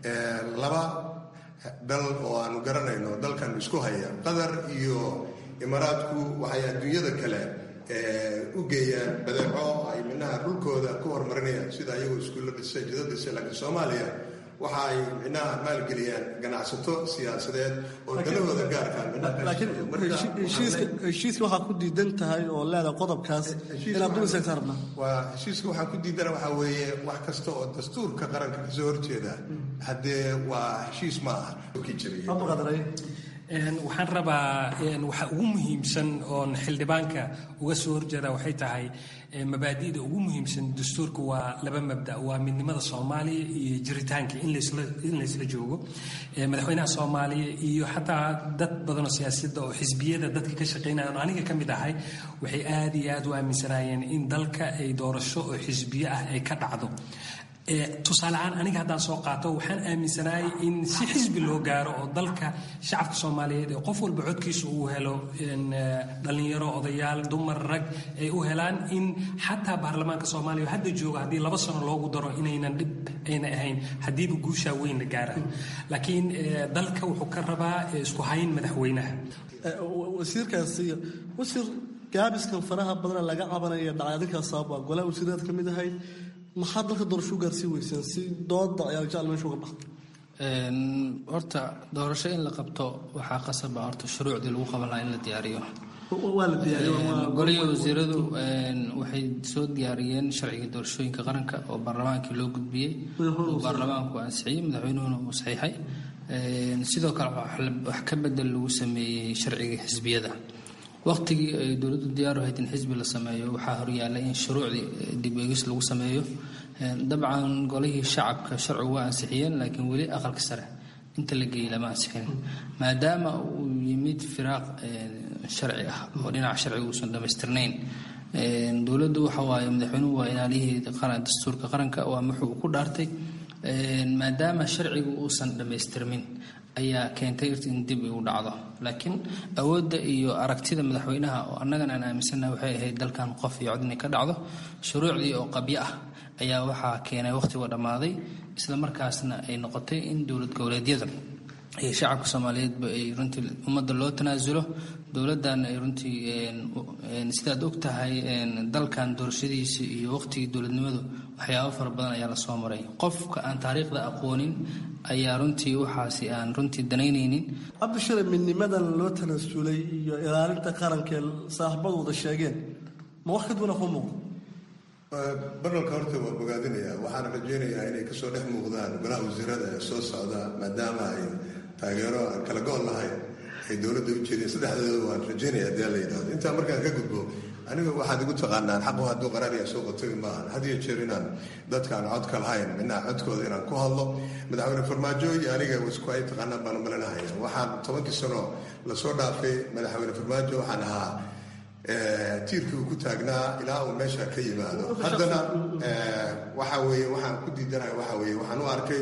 2 dal oo aanu garanayno dalkan isku haya, qatar iyo imaaraadku, waxay adduunyada kale u geeyaan badeeco ay minaha dhulkooda ku horumarinayaan, sida ayagoo iskuulla dhisay, jida dhisay. laakiin soomaaliya waxa ay minaha maalgeliyaan ganacsato siyaasadeed oo dalahooda gaarkaaheshiiska waxaa ku diidan tahay oo leeda qodobkaas inaad dumisagta rabnaa. waa heshiiska waxaa ku diidana waxaa weeye wax kasta oo dastuurka qaranka kasoo horjeeda haddee waa heshiis ma aha. waxaan rabaa waxa ugu muhiimsan oon xildhibaanka uga soo horjeeda waxay tahay mabaadi'da ugu muhiimsan dastuurka waa 2 mabda. waa midnimada soomaaliya iyo jiritaanka in laysla joogo. madaxweynaha soomaaliya iyo xataa dad badanoo siyaasadda oo xisbiyada dadka ka shaqaynaya oo aniga ka mid ahay waxay aad iyo aad u aaminsanaayeen in dalka ay doorasho oo xisbiye ah ay ka dhacdo. tusaale ahaan aniga haddaan soo qaato waxaan aaminsanahay in si xisbi loo gaaro oo dalka shacabka soomaaliyeed ee qof walba codkiisa uu helo, dhallinyaro, odayaal, dumar, rag ay u helaan, in xataa baarlamaanka soomaaliya hadda jooga haddii 2 sano loogu daro inaynan dhib ayna ahayn haddiiba guushaa weyn la gaara. laakiin dalka wuxuu ka rabaa isku hayn madaxweynaha. wasiir gaabiskan faraha badan laga cabanaya dhacdinkaas sababa golaha wasiiraad ka mid ahayd, maxaa dalka doorasho u gaarsiin weyseen si dooda ayaa jecel meesha uga baxda? horta doorasho in la qabto waxaa qasaba horta shuruucdii lagu qaban lahaa in la diyaariyo. waa la diyaariyo. golihii wasiiradu waxay soo diyaariyeen sharciga doorashooyinka qaranka oo baarlamaankii loo gudbiyey, oo baarlamaanku ansixiyey, madaxweynuhuna uu saxiixay. sidoo kale wax ka bedel lagu sameeyey sharciga xisbiyada. waqtigii ay dowladdu diyaar u ahayd in xisbi la sameeyo waxaa horyaallay in shuruucdii dib eegis lagu sameeyo. dabcan golihii shacabka sharcigu waa ansixiyeen, laakiin weli aqalka sare inta la geeyey lama ansixin maadaama uu yimid firaaq sharci ah oo dhinaca sharciga uusan dhammaystirnayn. Dowladdu waxa waaye madaxweynuhu waa ilaaliyihii dastuurka qaranka waa muxuu ku dhaartay maadaama sharcigu uusan dhammaystirmin ayaa keentay in dib u dhacdo. Laakiin awoodda iyo aragtida madaxweynaha oo annagana aan aaminsanahay waxay ahayd dalkan qof iyo cod inay ka dhacdo. Shuruucdii oo qabyo ah ayaa waxaa keenay waqtiga dhammaaday, isla markaasna ay noqotay in dowlad goboleedyada iyo shacabka Soomaaliyeedba ay runtii ummadda loo tanaasulo. Dowladdan ay runtii sidaad og tahay dalkan doorashadiisa iyo waqtigii dowladnimadu waxyaabo fara badan ayaa la soo maray. Qofka aan taariikhda aqoonin ayaa runtii waxaasi aan runtii danaynaynin. Cabdishire, midnimadan loo tanaasulay iyo ilaalinta qaranka saaxiibadu wada sheegeen ma wax ka duwan ku muuqdo? barnalka horta waa bogaadinayaa, waxaana rajaynayaa inay kasoo dhex muuqdaan golaha wasiirada ee soo socda, maadaama ay taageero aan kala go-on lahayn ay dowladda u jeedeen. saddexdooda waan rajaynaya hadii la yidhahdo. intaa markaan ka gudbo, aniga waxaad igu taqaanaan xaqu hadduu qaraariya soo qotagi maahan. had iyo jeer inaan dadkaan codka lahayn midnaha codkooda inaan ku hadlo. madaxweyne farmaajo iyo aniga isku ay taqaanaan baan malinahaya. waxaan 10 sano lasoo dhaafay madaxweyne farmaajo waxaan ahaa tiirkii uu ku taagnaa ilaa uu meesha ka yimaado. haddana waxa weeye waxaan ku diidanahay waxa weeye waxaan u arkay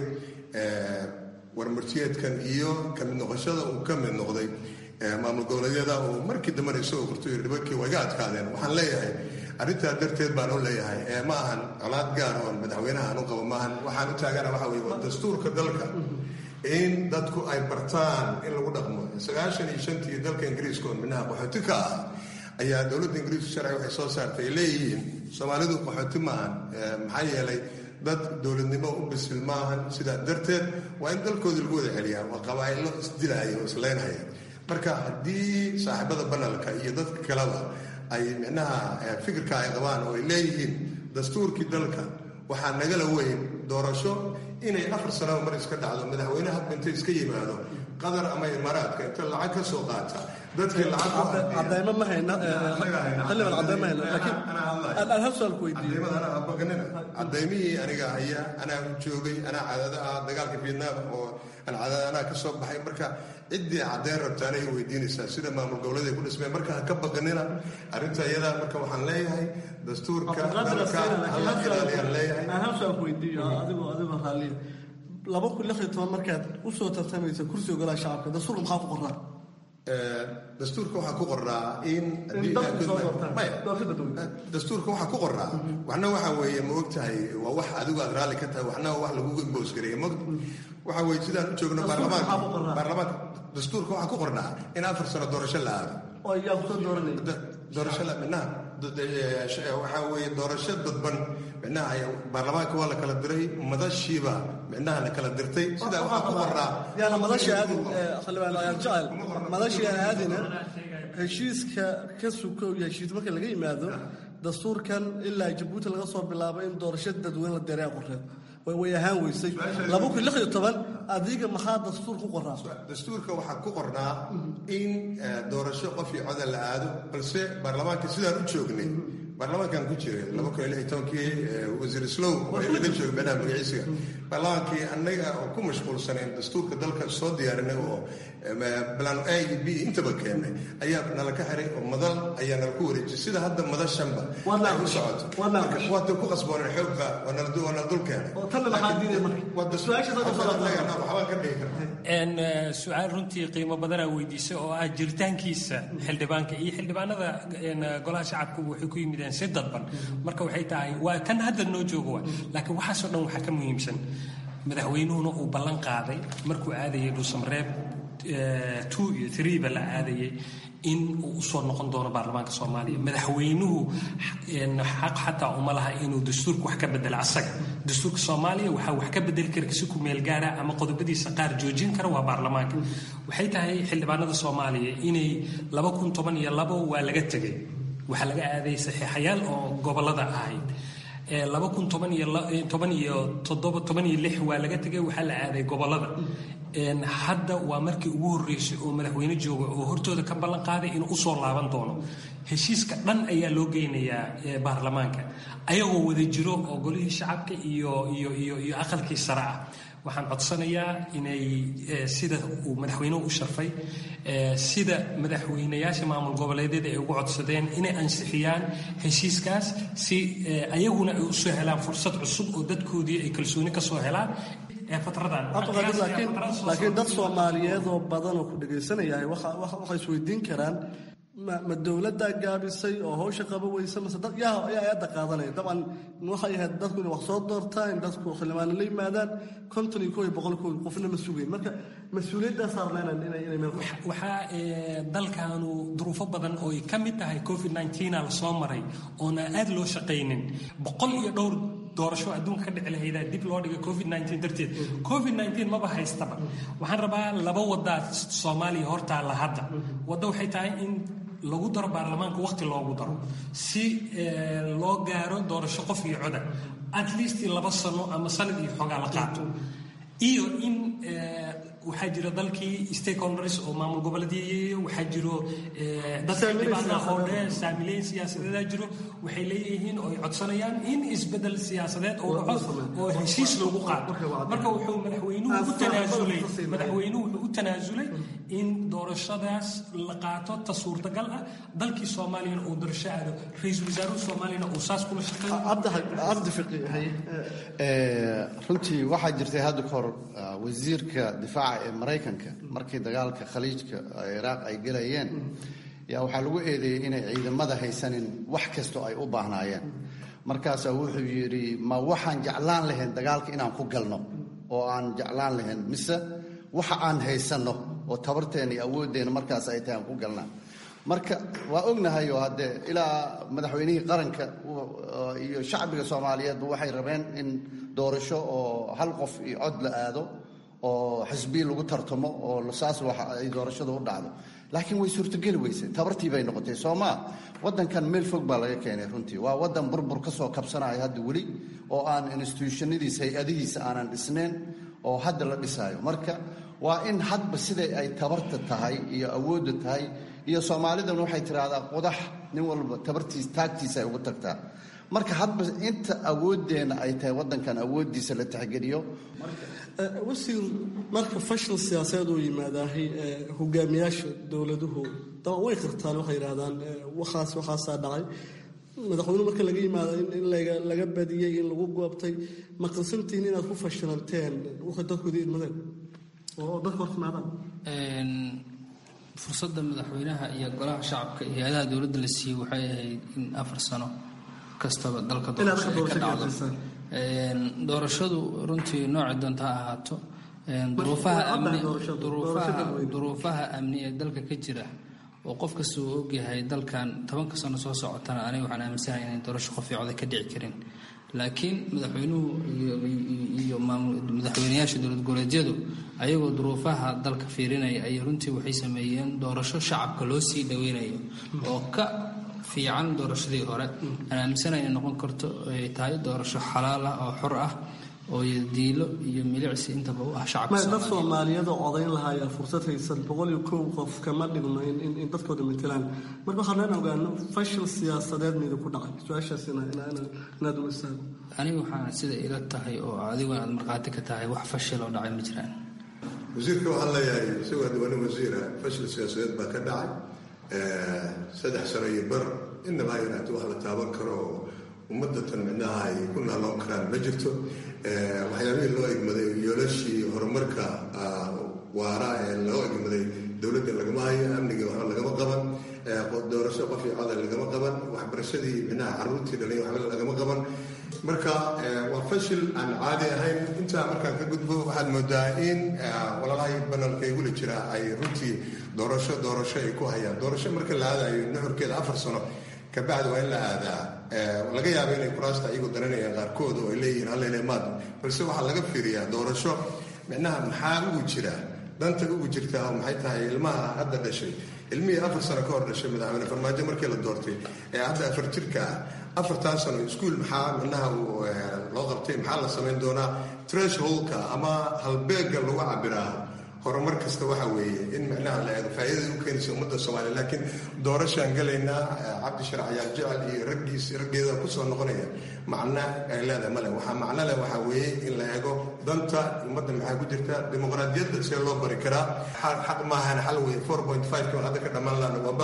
warmartiyeedkan iyo kamid noqoshada uu ka mid noqday maamul goboleedyada oo markii dambena isagoo qortay ribankii waa iga adkaadeen. waxaan leeyahay arrintaa darteed baan u leeyahay ma ahan colaad gaar oon madaxweynaha aan u qabo maahan. waxaan u taagana waxa weye waa dastuurka dalka in dadku ay bartaan in lagu dhaqmo. 95 dalka ingiriiska oo midnaha qaxooti ka ah ayaa dowladda ingiriiska sharci waxay soo saartay ay leeyihiin Soomaalidu qaxooti maahan, maxaa yeelay dad dowladnimo u bisil maahan. sidaa darteed waa in dalkooda lagu wada celiyaa. waa qabaa'ilo isdilaya oo isleynhaya. marka haddii saaxiibada banalka iyo dadka kaleba ay micnaha fikirka ay qabaan oo ay leeyihiin dastuurkii dalka waxaa nagala weyn doorasho inay 4 sano mar iska dhacdo, madaxweynaha inta iska yimaado qatar ama imaaraadka inta lacag ka soo qaata dadkii lacag cadaymo ma hayna xilliban cadaymo ma hayna. laakiin aan hal su'aal ku weydiiyo. cadaymihii aniga haya, anaa u joogay, anaa cadada ah dagaalka Vietnam oo aan cadada anaa ka soo baxay. marka ciddii caddeyn rabta anay weydiinaysaa sida maamul goboleed ay ku dhismeen. marka ha ka baqanina arrinta iyadaa. marka waxaan leeyahay dastuurka dalka hala ilaaliyaan leeyahay. aan hal su'aal ku weydiiyo adigoo raalliya. 2016 markaad u soo tartamaysa kursiga golaha shacabka, dastuurka maxaa ku qoraa? dastuurka waxaa ku qoraa in dastuurka waxaa ku qoraa waxna waxa weeye ma ogtahay waa wax adigu aad raalli ka tahay, waxna wax lagugu imboosgareeya ma waxa weeye sidaan u joogno baarlamaanka dastuurka waxaa ku qornaa in 4 sano doorasho la aado. oo yaa ku soo dooranay doorasho la midnaha waxa weeye doorasho dadban midnaha baarlamaanka waa la kala diray, madashiiba midnaha la kala dirtay. sidaa waxaa ku qoraa yaana madashii aadin xildhibaan ayaan jecel madashii aan aadina heshiiska ka suko iyo heshiis marka laga yimaado dastuurkan ilaa Jabuuti laga soo bilaabo in doorasho dadweyne la diray qorreed way ahaan weysay. 2016 adiga maxaa dastuur ku qoraa? dastuurka waxaa ku qornaa in doorasho qof iyo cod la aado, balse baarlamaanka sidaan u joognay baarlamaankan ku jiray 2016 wasiir Slow laga joogay meelaha magaciisa baarlamaankii annaga oo ku mashquulsaneen dastuurka dalka soo diyaarinay oo plan A iyo B intaba keenay ayaa nala ka xiray oo madal ayaa nala ku wareejiyay. sida hadda madashanba ay u socoto waad ku qasbooneen xoogga wana dul keenay oo tan la xadiday markii waa dastuurka su'aal runtii qiimo badan ah weydiisay oo ah jiritaankiisa xildhibaanka iyo xildhibaanada golaha shacabku waxay ku yimideen si dadban. marka waxay tahay waa kan hadda noo joogo laakiin waxaasoo dhan waxaa ka muhiimsan madaxweynuhuna uu ballan qaaday markuu aadayay dhuusamareeb 2 iyo 3 ba la aadayay in uu usoo noqon doono baarlamaanka Soomaaliya. madaxweynuhu xaq xataa uma laha inuu dastuurka wax ka bedelo asaga. dastuurka Soomaaliya waxaa wax ka bedeli kara si ku meel gaara ama qodobadiisa qaar joojin kara waa baarlamaanka. waxay tahay xildhibaanada Soomaaliya inay 2012 waa laga tegay, waxaa laga aaday saxiixayaal oo gobolada ahayd. 2016 waa laga tegay, waxaa la aaday gobolada. hadda waa markii ugu horreysay oo madaxweyne jooga oo hortooda ka ballan qaaday inuu usoo laaban doono. heshiiska dhan ayaa loo geynayaa baarlamaanka ayagoo wada jiro oo golihii shacabka iyo aqalkii sare ah. waxaan codsanayaa inay sida uu madaxweynuhu u sharfay sida madaxweynayaasha maamul goboleedyada ay ugu codsadeen inay ansixiyaan heshiiskaas si ayaguna ay usoo helaan fursad cusub oo dadkoodii ay kalsooni ka soo helaan laakiin dad soomaaliyeed oo badan oo ku dhegaysanaya waxay isweydiin karaan ma dowladdaa gaabisay oo hawsha qaba weysa mase dad yaa aayadda qaadanaya dabcan waxay ahayd dadku inay wax soo doortaan in dadku xildhibaano la yimaadaan 51 qofna ma sugayn marka mas-uuliyaddaa saarnaan inay meel waxaa dalkaanu duruufo badan oo ay ka mid tahay covid-19 la soo maray oona aad loo shaqaynin 100 iyo dhowr doorasho adduunka ka dhici lahaydaa dib loo dhigay covid-19 darteed covid-19 maba haystaba waxaan rabaa laba wadaa soomaaliya hortaalla hadda wadda waxay tahay in lagu daro baarlamaanka waqti loogu daro si loo gaaro doorasho qof iyo coda at least 2 sano ama sanad iyo xoogaa la qaato iyo in waxaa jira dalkii stakeholders oo maamul goboleedyada waxaa jiro dadka dhibaatada hore saamileyn siyaasadeed jiro waxay leeyihiin oo ay codsanayaan in isbedel siyaasadeed oo dhaco oo heshiis loogu qaado marka wuxuu madaxweynuhu u tanaasulay in doorashadaas la qaato ta suurtagal ah dalkii Soomaaliya oo doorasho aado ra'iisul wasaaraha Soomaaliya oo saas kula shaqeeyo abdi fiqi runtii waxaa jirtay hadda kor wasiirka difaaca ee Mareykanka markii dagaalka khaliijka Iraq ay galayeen yaa waxaa lagu eedeeyay inay ciidamada haysanin wax kasto ay u baahnaayeen markaas wuxuu yiri ma waxaan jeclaan lahayn dagaalka inaan ku galno oo aan jeclaan lahayn mise waxa aan haysano oo tabarteena iyo awoodeena markaas ay tahay ku galnaa marka waa ognahay oo hadde ilaa madaxweynihii qaranka iyo shacbiga Soomaaliyeed waxay rabeen in doorasho oo hal qof iyo cod la aado oo xisbi lagu tartamo oo lasaas waxa ay doorashada u dhacdo laakiin way suurtagal weysay tabartii bay noqotay Soomaa wadankan meel fog baa laga keenay runtii waa wadan burbur ka soo kabsanaya hadda wali oo aan institutionadiisa hay'adihiisa aanan dhisneen oo hadda la dhisayo marka waa in hadba siday ay tabarta tahay iyo awoodda tahay iyo Soomaalidan waxay tiraahdaa qodax nin walba tabartiisa taagtiisa ay ugu tagtaa marka hadba inta awoodeena ay tahay wadankan awoodiisa la taxgeliyo wasiir marka fashil siyaasadeed oo yimaadahay hogaamiyaasha dowladuhu daba way qirtaan waxay yiraahdaan waxaas dhacay madaxweynuhu marka laga yimaado in laga badiyay in lagu goobtay ma qirsantiin inaad ku fashilanteen waxa dadku idmadeen oo dadku hortimaadaan fursadda madaxweynaha iyo golaha shacabka iyo hay'adaha dowladda la siiyay waxay ahayd in 4 sano kastaba dalka doorasho ka dhacdo doorashadu runtii nooca doonta ha ahaato duruufaha amni ee dalka ka jira oo qof kasta uu ogyahay dalkan 10 sano soo socotana aniga waxaan aaminsanahay inay doorasho qof iyo cod ka dhici karin laakiin madaxweynuhu iyo madaxweynayaasha dowlad goboleedyadu ayagoo duruufaha dalka fiirinaya ay runtii waxay sameeyeen doorasho shacabka loo sii dhaweynayo oo ka fiican doorashadii hore aan aaminsanahay inay noqon karto ay tahay doorasho xalaal ah oo xor ah oo diilo iyo milicsi intaba u ah shacabka Soomaaliyeed oo odayn lahaayeen fursad haysan 101 qof kama dhigno in dadkooda metelaan marka waxaan ogaano fashil siyaasadeed mid ku dhacay su'aashaas inaad u isaan aniga waxaan sida ila tahay oo adigu aad marqaati ka tahay wax fashil oo dhacay ma jiraan wasiirka waxaan leeyahay isagoo diwaan wasiira fashil siyaasadeed baa ka dhacay 3 sano iyo bar inaba aynaatu wax la taaban karo ummadatan midnaha ay ku naalon karaan ma jirto waxyaabihii loo egmaday yoolashii horumarka waara ee loo egmaday dowladda lagama hayo amniga waxba lagama qaban doorasho qof iyo codal lagama qaban waxbarashadii midnaha carruurtii dhalay waxba lagama qaban marka waa fashil aan caadi ahayn intaa markaan ka gudbo waxaad moodaa in walaalahii banalka igula jira ay runtii doorasho ay ku hayaan doorasho marka la aadayo nuxurkeeda 4 sano kabacdi waa in la aadaa laga yaabo inay kuraasta iyagu daranayaan qaarkood oo ay leeyihiin halleymaad balse waxaa laga fiiriyaa doorasho micnaha maxaa ugu jira danta ugu jirta oo maxay tahay ilmaha hadda dhashay ilmihii 4 sano ka hor dhashay madaxweyne farmaajo markii la doortay ee hadda 4 jirka ah 4 sano iskuul maxaa micnaha loo qabtay maxaa la samayn doonaa thresholdka ama halbeega lagu cabiraa horumar kasta waxa weeye in micnaha la eego faa'iidada u keenaysa ummadda soomaaliya laakiin doorashaan galaynaa cabdisharac yaal jecel iyo raggeeda kusoo noqonaya macna ay leedahay male waxaa macno leh waxaa weeye in la eego danta ummadda maxaa ku jirta dimuqraadiyadda see loo bari karaa xaq maahan xal weeye 4.5 kan hadda ka dhammaan laana waa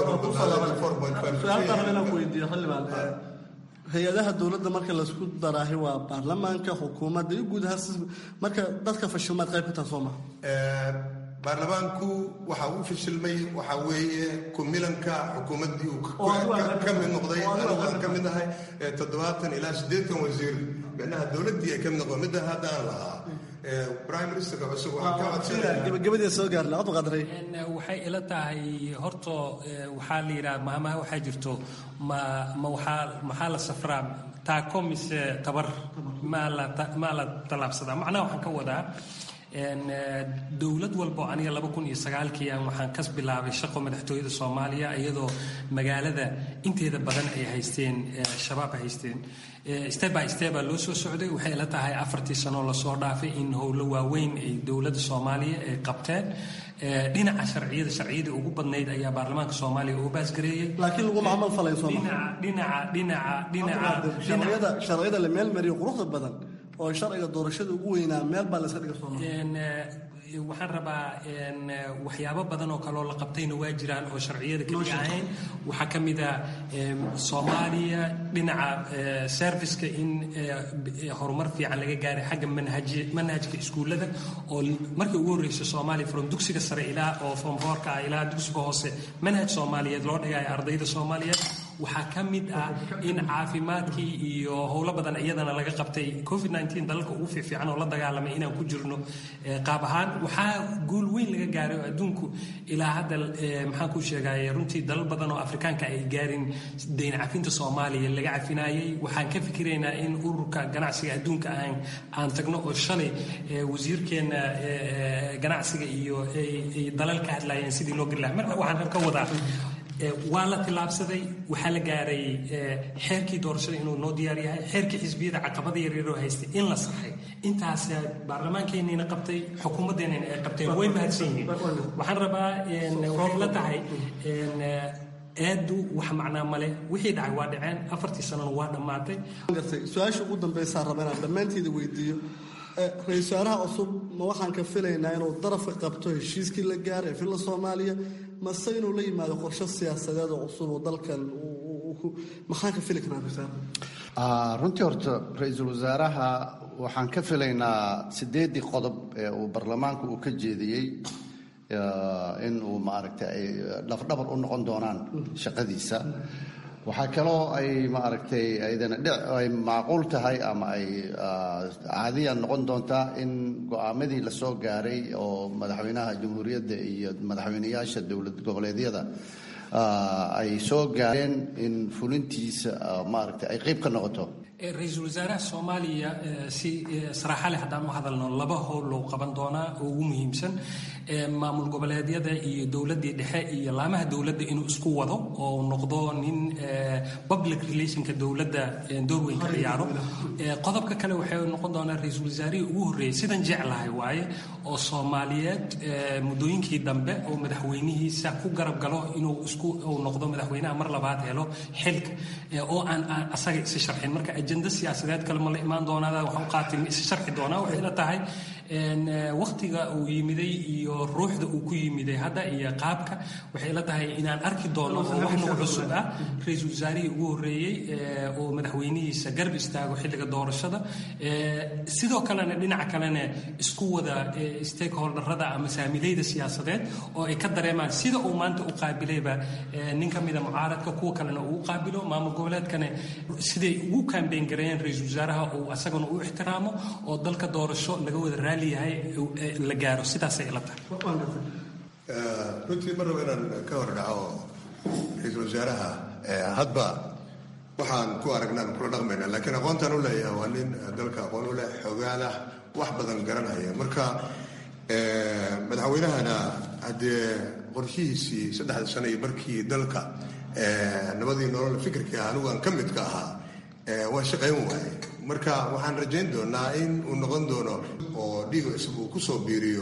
baqda hay-adaha dowladda marka laisku daraahi waa baarlamaanka xukuumadda iyo guud ahaan marka dadka fashilmaad qayb ka taha soo maha baarlamaanku waxa uu fashilmay waxaa weeye kumilanka xukuumaddii uu ka mid noqday anigu aan ka mid ahay 70 ilaa 80 wasiir micnaha dowladdii ay ka mid noqon midda hadda aan lahaa prime ministerka cusub waxaan ka codsanaya gabadii soo gaarna aad qadray waxay ila tahay horto waxaa la yiraahdaa maamaha waxaa jirto ma waxaa la safraa taako mise tabar ma la talaabsadaa macnaha waxaan ka wadaa dowlad walbo aniga 2009kii waxaan kas bilaabay shaqo madaxtooyada Soomaaliya iyadoo magaalada inteeda badan ay haysteen shabaab haysteen step by step loo soo socday waxay la tahay 4 sano la soo dhaafay in howlo waaweyn ay dowladda Soomaaliya ay qabteen dhinaca sharciyada ugu badnayd ayaa baarlamaanka Soomaaliya uu baasgareeyay laakiin lagu macamal falay dhinaca sharciyada la meel mariyo quruxda badan oo sharciga doorashada ugu weynaa meel baa la iska dhiga Soomaaliya waxaan rabaa waxyaabo badan oo kale oo la qabtayna waa jiraan oo sharciyada ka ahayn waxaa ka mid ah Soomaaliya dhinaca serviceka in horumar fiican laga gaaray xagga manhajka iskuulada oo markii ugu horeysay Soomaaliya from dugsiga sare ilaa oo form 4 ka ilaa dugsiga hoose manhaj Soomaaliyeed loo dhigay ardayda Soomaaliyeed waxaa ka mid ah in caafimaadkii iyo howlo badan iyadana laga qabtay COVID-19 dalalka ugu fiican oo la dagaalamay inaan ku jirno qaab ahaan waxaa guul weyn laga gaaray oo adduunku ilaa hadda maxaan ku sheegay runtii dalal badan oo Afrikaanka ay gaarin deyn cafinta Soomaaliya laga cafinayay waxaan ka fikiraynaa in ururka ganacsiga adduunka aan tagno oo shalay wasiirkeena ganacsiga iyo dalalka hadlayeen sidii loo geli lahaa marka waxaan ka wadaa waa la tilaabsaday waxaa la gaaray xeerkii doorashada inuu noo diyaar yahay xeerkii xisbiyada caqabada yaryar oo haystay in la saxay intaas baarlamaankeenina qabtay xukuumaddeenina ay qabteen way mahadsan yihiin waxaan rabaa waxay la tahay aadu wax macnaa male wixii dhacay waa dhaceen 4 sanana waa dhammaatay su-aasha ugu dambaysaa raba inaan dhammaanteeda weydiiyo ra-iisul wasaaraha cusub ma waxaan ka filaynaa inuu darafka qabto heshiiskii la gaaray ee filla Soomaaliya mase inuu la yimaado qorshe siyaasadeed oo cusub oo dalkan maxaan ka fili karaa runtii horta ra-iisul wasaaraha waxaan ka filaynaa 8 qodob ee uu baarlamaanku uu ka jeediyey in uu maaragtay ay dhafdhabar u noqon doonaan shaqadiisa waxaa kaloo ay maaragtay ayadana ay macquul tahay ama ay caadiyan noqon doontaa in go'aamadii la soo gaaray oo madaxweynaha jamhuuriyadda iyo madaxweynayaasha dowlad goboleedyada ay soo gaareen in fulintiisa maaragtay ay qayb ka noqoto ra-iisul wasaaraha Soomaaliya si saraaxa leh haddaan u hadalno laba howl loo qaban doonaa oo ugu muhiimsan maamul goboleedyada iyo dowladii dhexe iyo laamaha dowladda inuu isku wado oo noqdo nin public relationka dowladda door weyn ka ciyaaro qodobka kale waxay noqon doonaa ra-iisul wasaarihii ugu horreeyay sidan jeclahay waaye oo Soomaaliyeed muddooyinkii dambe oo madaxweynihiisa ku garab galo inuu noqdo madaxweynaha mar labaad helo xilka oo aan asaga is sharxin marka ajenda siyaasadeed kale ma la imaan doonaa waxaan qaatin is sharxi doonaa waxay la tahay waqtiga uu yimiday iyo ruuxda uu ku yimiday hadda iyo qaabka waxay la tahay inaan arki doono wax nagu cusub ah ra-iisul wasaarihii ugu horreeyey oo madaxweynihiisa garab istaago xilliga doorashada sidoo kalena dhinaca kalena isku wada stakeholderada ama saamilayda siyaasadeed oo ay ka dareemaan sida uu maanta u qaabilayba nin ka mida mucaaradka kuwa kalena uu qaabilo maamul goboleedkana siday ugu kaambeyn gareeyeen ra-iisul wasaaraha uu asagana u ixtiraamo oo dalka doorasho laga wada raali yahay la gaaro sidaasay ila tahay runtii mar raba inaan ka hor dhaco ra-iisul wasaaraha hadba waxaan ku aragnaan kula dhaqmayna laakiin aqoontaan u leeyahay waa nin dalka aqoon u leh xogaalah wax badan garanaya marka madaxweynahana haddee qorshihiisii 3 sano iyo markii dalka nabadii nolol fikirkii anigu aan ka midka ahaa waa shaqayn waaye marka waxaan rajayn doonaa in uu noqon doono oo dhiig cusub uu kusoo biiriyo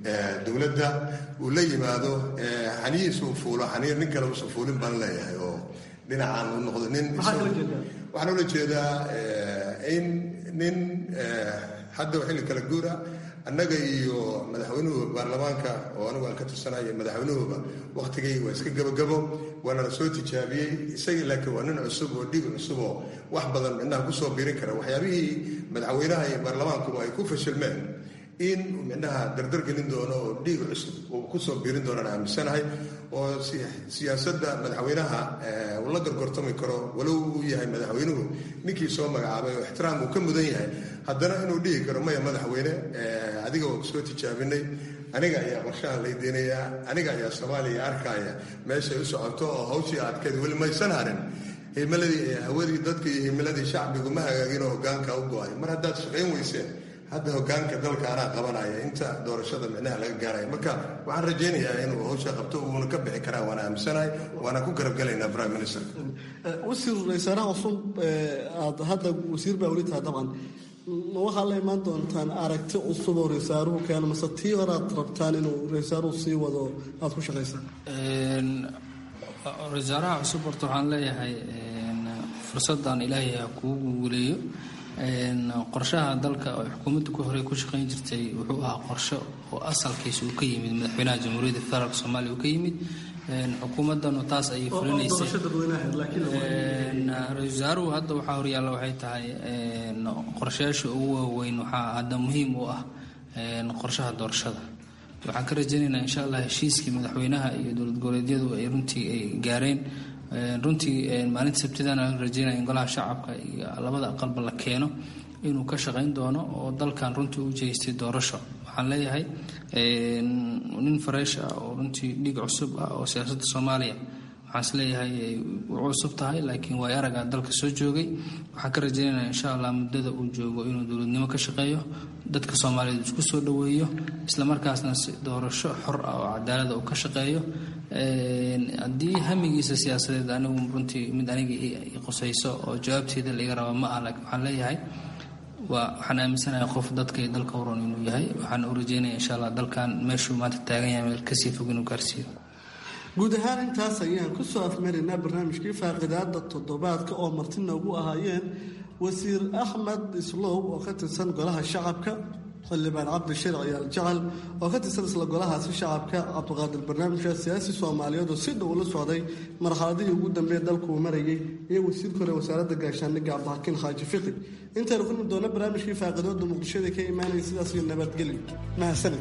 dowladda uu la yimaado xaniyiisa uu fuulo xaniir nin kale uusan fuulin baan leeyahay oo dhinacaan uu noqdo nin waxaan ula jeedaa in nin hadda xilli kala guura annaga iyo madaxweynuhu baarlamaanka oo anigu aan ka tirsanaya madaxweynuhuba wakhtigay waa iska gabagabo waana la soo tijaabiyey isagii laakiin waa nin cusub oo dhiig cusub oo wax badan midnaha kusoo biirin kara waxyaabihii madaxweynaha iyo baarlamaankuba ay ku fashilmeen in midnaha dardar gelin doono oo dhiig cusub uu kusoo biirin doonaan aaminsanahay oo siyaasadda madaxweynaha uu la gorgortami karo walow uu yahay madaxweynuhu ninkii soo magacaabay oo ixtiraam uu ka mudan yahay haddana inuu dhihi karo maya madaxweyne adiga waa kusoo tijaabinay aniga ayaa qorshahan laydeynayaa aniga ayaa soomaaliya arkaya meeshay u socoto oo hawshii adkeed weli maysan harin himiladii hawadii dadka iyo himiladii shacbigu ma hagaagino hogaanka u go-ay mar haddaad shaqayn weyseen hadda hogaanka dalka anaa qabanaya inta doorashada micnaha laga gaaraya marka waxaan rajaynayaa inuu hawsha qabto uuna ka bixi karaa waana aaminsanahay waana ku garabgelaynaa prime ministerka wasiir wasaaraha cusub aad hadda wasiir baa weli tahay dabcan ma waxaa la imaan doontaan aragti cusub oo ra-iisaaruhu keeno mase tii hore aad rabtaan inuu ra-iisaaruhu sii wado aad ku shaqaysaan ra-iisaaraha cusub horta waxaan leeyahay fursaddan ilaahay ha kuugu guuleeyo qorshaha dalka oo xukuumadda ku hore ku shaqayn jirtay wuxuu ahaa qorshe oo asalkiisa uu ka yimid madaxweynaha jamhuuriyadda federaalk soomaaliya uu ka yimid xukuumaddanu taas ayay fulinaysay ra-iisul wasaaruhu hadda waxaa horyaalla waxay tahay qorshayaasha ugu waaweyn waxaa hadda muhiim u ah qorshaha doorashada waxaan ka rajaynaynaa insha allah heshiiskii madaxweynaha iyo dowlad goboleedyadu ay runtii ay gaareen runtii maalinta sabtidana la rajeynaya in golaha shacabka iyo labada aqalba la keeno inuu ka shaqayn doono oo dalkan runtii u jeestay doorasho waxaan leeyahay nin fareesh ah oo runtii dhiig cusub ah oo siyaasadda soomaaliya waxaan is leeyahay u cusub tahay laakiin waa aragaa dalka soo joogay waxaan ka rajaynaynaa insha allah muddada uu joogo inuu dowladnimo ka shaqeeyo dadka soomaaliyeed isku soo dhoweeyo islamarkaasna si doorasho xor ah oo cadaalada uu ka shaqeeyo haddii hamigiisa siyaasadeed anigu runtii mid aniga i qusayso oo jawaabteeda laiga raba ma ah laakiin waxaan leeyahay waxaan aaminsanahay qof dadka iyo dalka horan inuu yahay waxaan u rajeynaya insha allah dalkan meeshuu maanta taagan yahay meel kasii fog inuu gaarsiiyo guud ahaan intaas ayaan kusoo afmaraynaa barnaamijkii faaqidaada toddobaadka oo martina ugu ahaayeen wasiir axmed islow oo ka tirsan golaha shacabka xildhibaan cabdishir ciyaal jacal oo ka tirsan isla golahaasi shacabka cabdiqaadir barnaamijka siyaasi soomaaliyeed oo si dhow la socday marxaladihii ugu dambeeye dalkuu marayay iyo wasiirka hore wasaaradda gaashaandhigga cabdixakiin xaaji fiqi intaynu kulmi doona barnaamijkii faaqidooda muqdishada ka imaanaya sidaas iyo nabadgelyo mahadsanid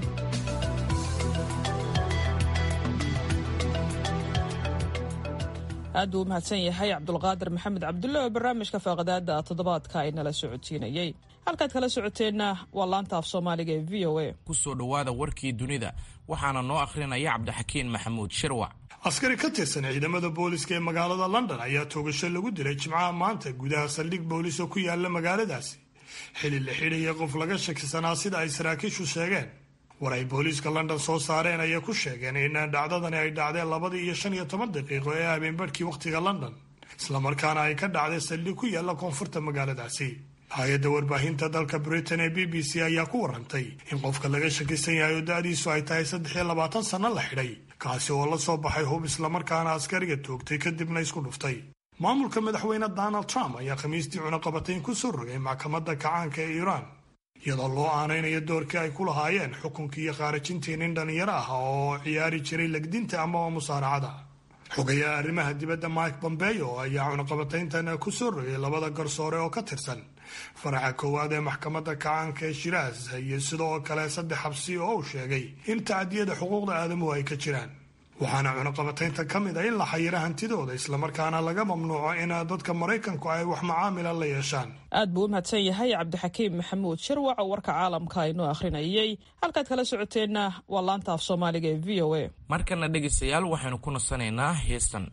aad buu u mahadsan yahay cabdulqaadir maxamed cabdulle oo barnaamijka faaqadaada toddobaadka ay nala socodsiinayey halkaad kala socoteenna waa laanta af soomaaliga ee v o a ku soo dhowaada warkii dunida waxaana noo akhrinaya cabdixakiin maxamuud shirwac askari ka tirsan ciidamada booliska ee magaalada london ayaa toogasho lagu dilay jimcaha maanta gudaha saldhig boolis oo ku yaala magaaladaasi xili la xidhaya qof laga shakisanaa sida ay saraakiishu sheegeen war ay booliiska london soo saareen ayay ku sheegeen in dhacdadani ay dhacdeen 2:15 ee habeenbarhkii wakhtiga london islamarkaana ay ka dhacday saldhig ku yaala koonfurta magaaladaasi hay-adda warbaahinta dalka britain ee b b c ayaa ku warantay in qofka laga shakisan yahay oo da-diisu ay tahay 23 sanno la xidhay kaasi oo la soo baxay hub islamarkaana askariga toogtay kadibna isku dhuftay maamulka madaxweyne donald trump ayaa khamiistii cunaqabatayn ku soo rogay maxkamadda kacaanka ee iiraan iyadoo loo aanaynayo doorkii ay ku lahaayeen xukunkii iyo qaarajintii nin dhallinyaro ah oo ciyaari jiray legdinta amaba musaaracada xogayaha arrimaha dibadda mike pompeo ayaa cunaqabatayntan ku soo rogay 2 garsoore oo ka tirsan faraca koowaad ee maxkamadda kacaanka ee shiraas iyo sidoo kale 3 xabsi oo uu sheegay in tacdiyada xuquuqda aadamuhu ay ka jiraan waxaana cunaqabataynta ka mid ah in la xayiro hantidooda islamarkaana laga mamnuuco in dadka maraykanku ay wax macaamila la yeeshaan aad buu u mahadsan yahay cabdixakiim maxamuud shirwac oo warka caalamka aynoo akhrinayay halkaad kala socoteenna waa laanta af soomaaliga ee v o a markana dhegaystayaal waxaynu ku nasanaynaa heestan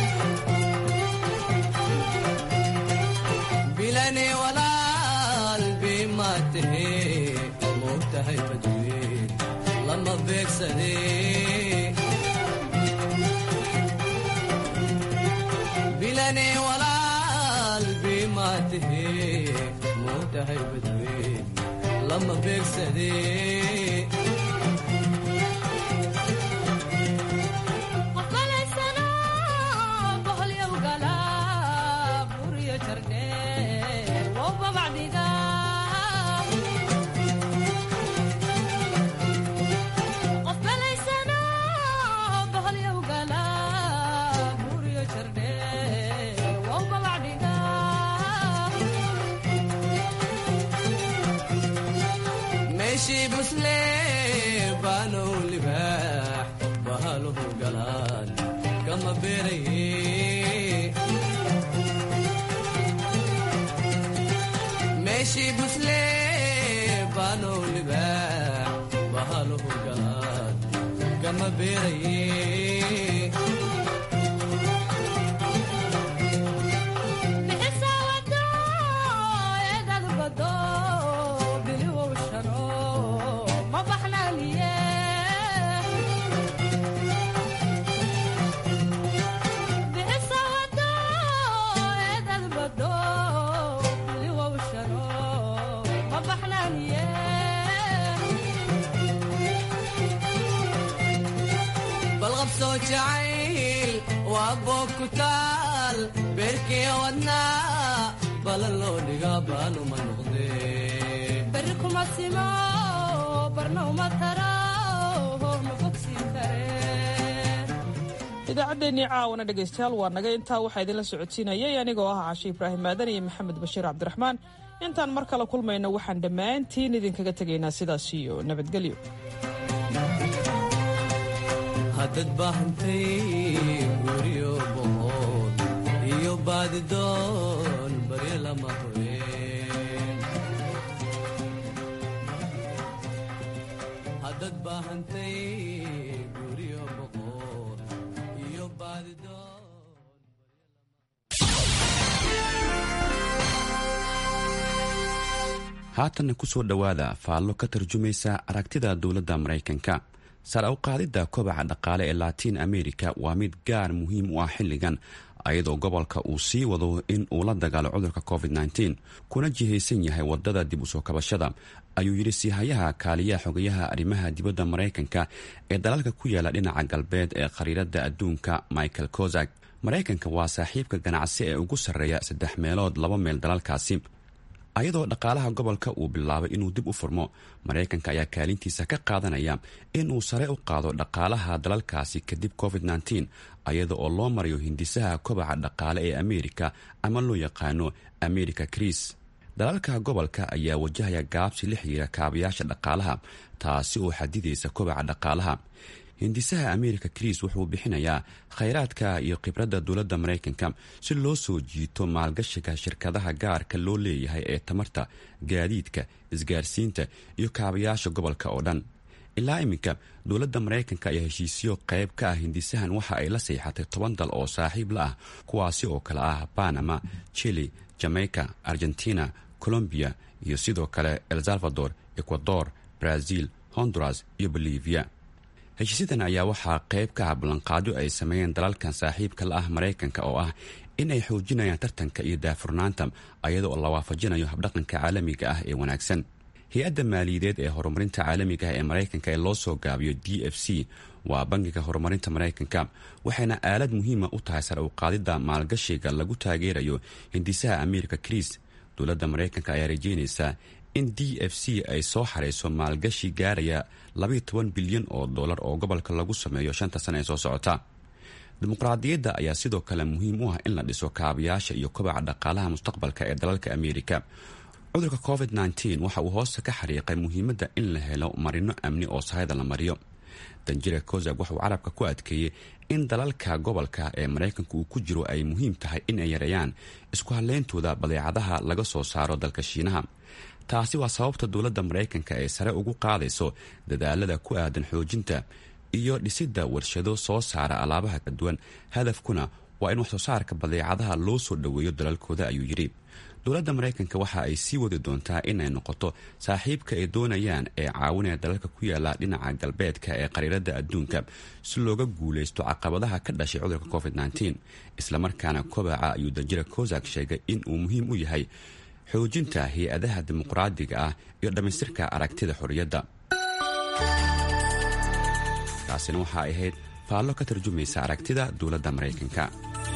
bilane walaal bimaatahe mootahay badweyn lama beegsade meeshii busle baanow libaax bahaluhu galaan kama beeraye meeshii busle baanow libaax bahaluhu galaan kama beeraye jacayl waa boog ku taal beerkii wadnaa balan loo dhigaa baanuma noqdee beri kuma simo barna uma taro ma bogsiin kareen idaacaddeenii caawana dhegaystayaal waa naga intaa waxaa idinla socodsiinayay anigoo ah Cashe Ibraahim Maadan iyo Maxamed Bashiir Cabdiraxmaan intaan mar kale kulmayno waxaan dhammaantiin idinkaga tegaynaa sidaas iyo nabadgelyo haddad baahantay guryo boqod iyo baadidoon baryo lama hubeen haddad baahantay guryo boqod iyo baadidoon haatanna ku soo dhowaada faallo ka tarjumaysa aragtida dowladda Maraykanka sare u qaadidda kobaca dhaqaale ee Latin America waa mid gaar muhiim u ah xilligan ayadoo gobolka uu sii wado in uu la dagaalo cudurka COVID-19 kuna jihaysan yahay wadada dib u soo kabashada ayuu yiri sihayaha kaaliyaha xogayaha arrimaha dibadda Maraykanka ee dalalka ku yaala dhinaca galbeed ee khariirada adduunka Michael Kozak. Maraykanka waa saaxiibka ganacsi ee ugu sarreeya 3 meelood 2 meel dalalkaasi ayadoo dhaqaalaha gobolka uu bilaabay inuu dib u furmo Maraykanka ayaa kaalintiisa ka qaadanaya inuu sare u qaado dhaqaalaha dalalkaasi kadib COVID-19 ayada oo loo marayo hindisaha kobaca dhaqaale ee Amerika ama loo yaqaano America Crisis. dalalka gobolka ayaa wajahaya gaabsi la xiriira kaabayaasha dhaqaalaha taasi oo xadidaysa kobaca dhaqaalaha. hindisaha America Crisis wuxuu bixinayaa khayraadka iyo khibradda dowladda Maraykanka si loo soo jiito maalgashiga shirkadaha gaarka loo leeyahay ee tamarta, gaadiidka, isgaarsiinta iyo kaabayaasha gobolka oo dhan. ilaa iminka dowladda Maraykanka ayaa heshiisyo qayb ka ah hindisahan waxa ay la saxiixatay 10 dal oo saaxiib la ah kuwaasi oo kala ah Panama, Chile, Jamaica, Argentina, Colombia iyo sidoo kale El Salvador, Ecuador, Brazil, Honduras iyo Bolivia. heshiisyadan ayaa waxaa qayb ka ah ballanqaadyo ay sameeyeen dalalkan saaxiibka la ah Maraykanka oo ah in ay xoojinayaan tartanka iyo daafurnaanta ayadoo la waafajinayo habdhaqanka caalamiga ah ee wanaagsan. hay-adda maaliyadeed ee horumarinta caalamiga ah ee Maraykanka ee loo soo gaabiyo DFC waa bangiga horumarinta Maraykanka waxayna aalad muhiima u tahay sare u qaadidda maalgashiga lagu taageerayo hindisaha America Crisis. dowladda Maraykanka ayaa rajeynaysa in DFC ay soo xareyso maalgashi gaaraya $12 bilyan oo gobolka lagu sameeyo 5 sano ee soo socota. dimuqraadiyadda ayaa sidoo kale muhiim u ah in la dhiso kaabayaasha iyo kobaca dhaqaalaha mustaqbalka ee dalalka Amerika. cudurka COVID-19 waxa uu hoosta ka xariiqay muhiimadda in la helo marino amni oo sahayda la mariyo. danjire Kozak wuxuu carabka ku adkeeyey in dalalka gobolka ee Maraykanka uu ku jiro ay muhiim tahay in ay yareeyaan isku haleyntooda badeecadaha laga soo saaro dalka Shiinaha. taasi waa sababta dowladda Maraykanka ay sare ugu qaadayso dadaalada ku aadan xoojinta iyo dhisidda warshado soo saara alaabaha kala duwan. hadafkuna waa in wax soo saarka badeecadaha loo soo dhoweeyo dalalkooda ayuu yiri. dowladda Maraykanka waxa ay sii wadi doontaa inay noqoto saaxiibka ay doonayaan ee caawinaya dalalka ku yaala dhinaca galbeedka ee khariirada adduunka si looga guuleysto caqabadaha ka dhashay cudurka COVID-19 isla markaana kobaca ayuu danjire Kozak sheegay in uu muhiim u yahay xoojinta hay-adaha dimuqraadiga ah iyo dhamaystirka aragtida xorriyadda. taasina waxa ay ahayd faallo ka tarjumaysa aragtida dowladda Maraykanka.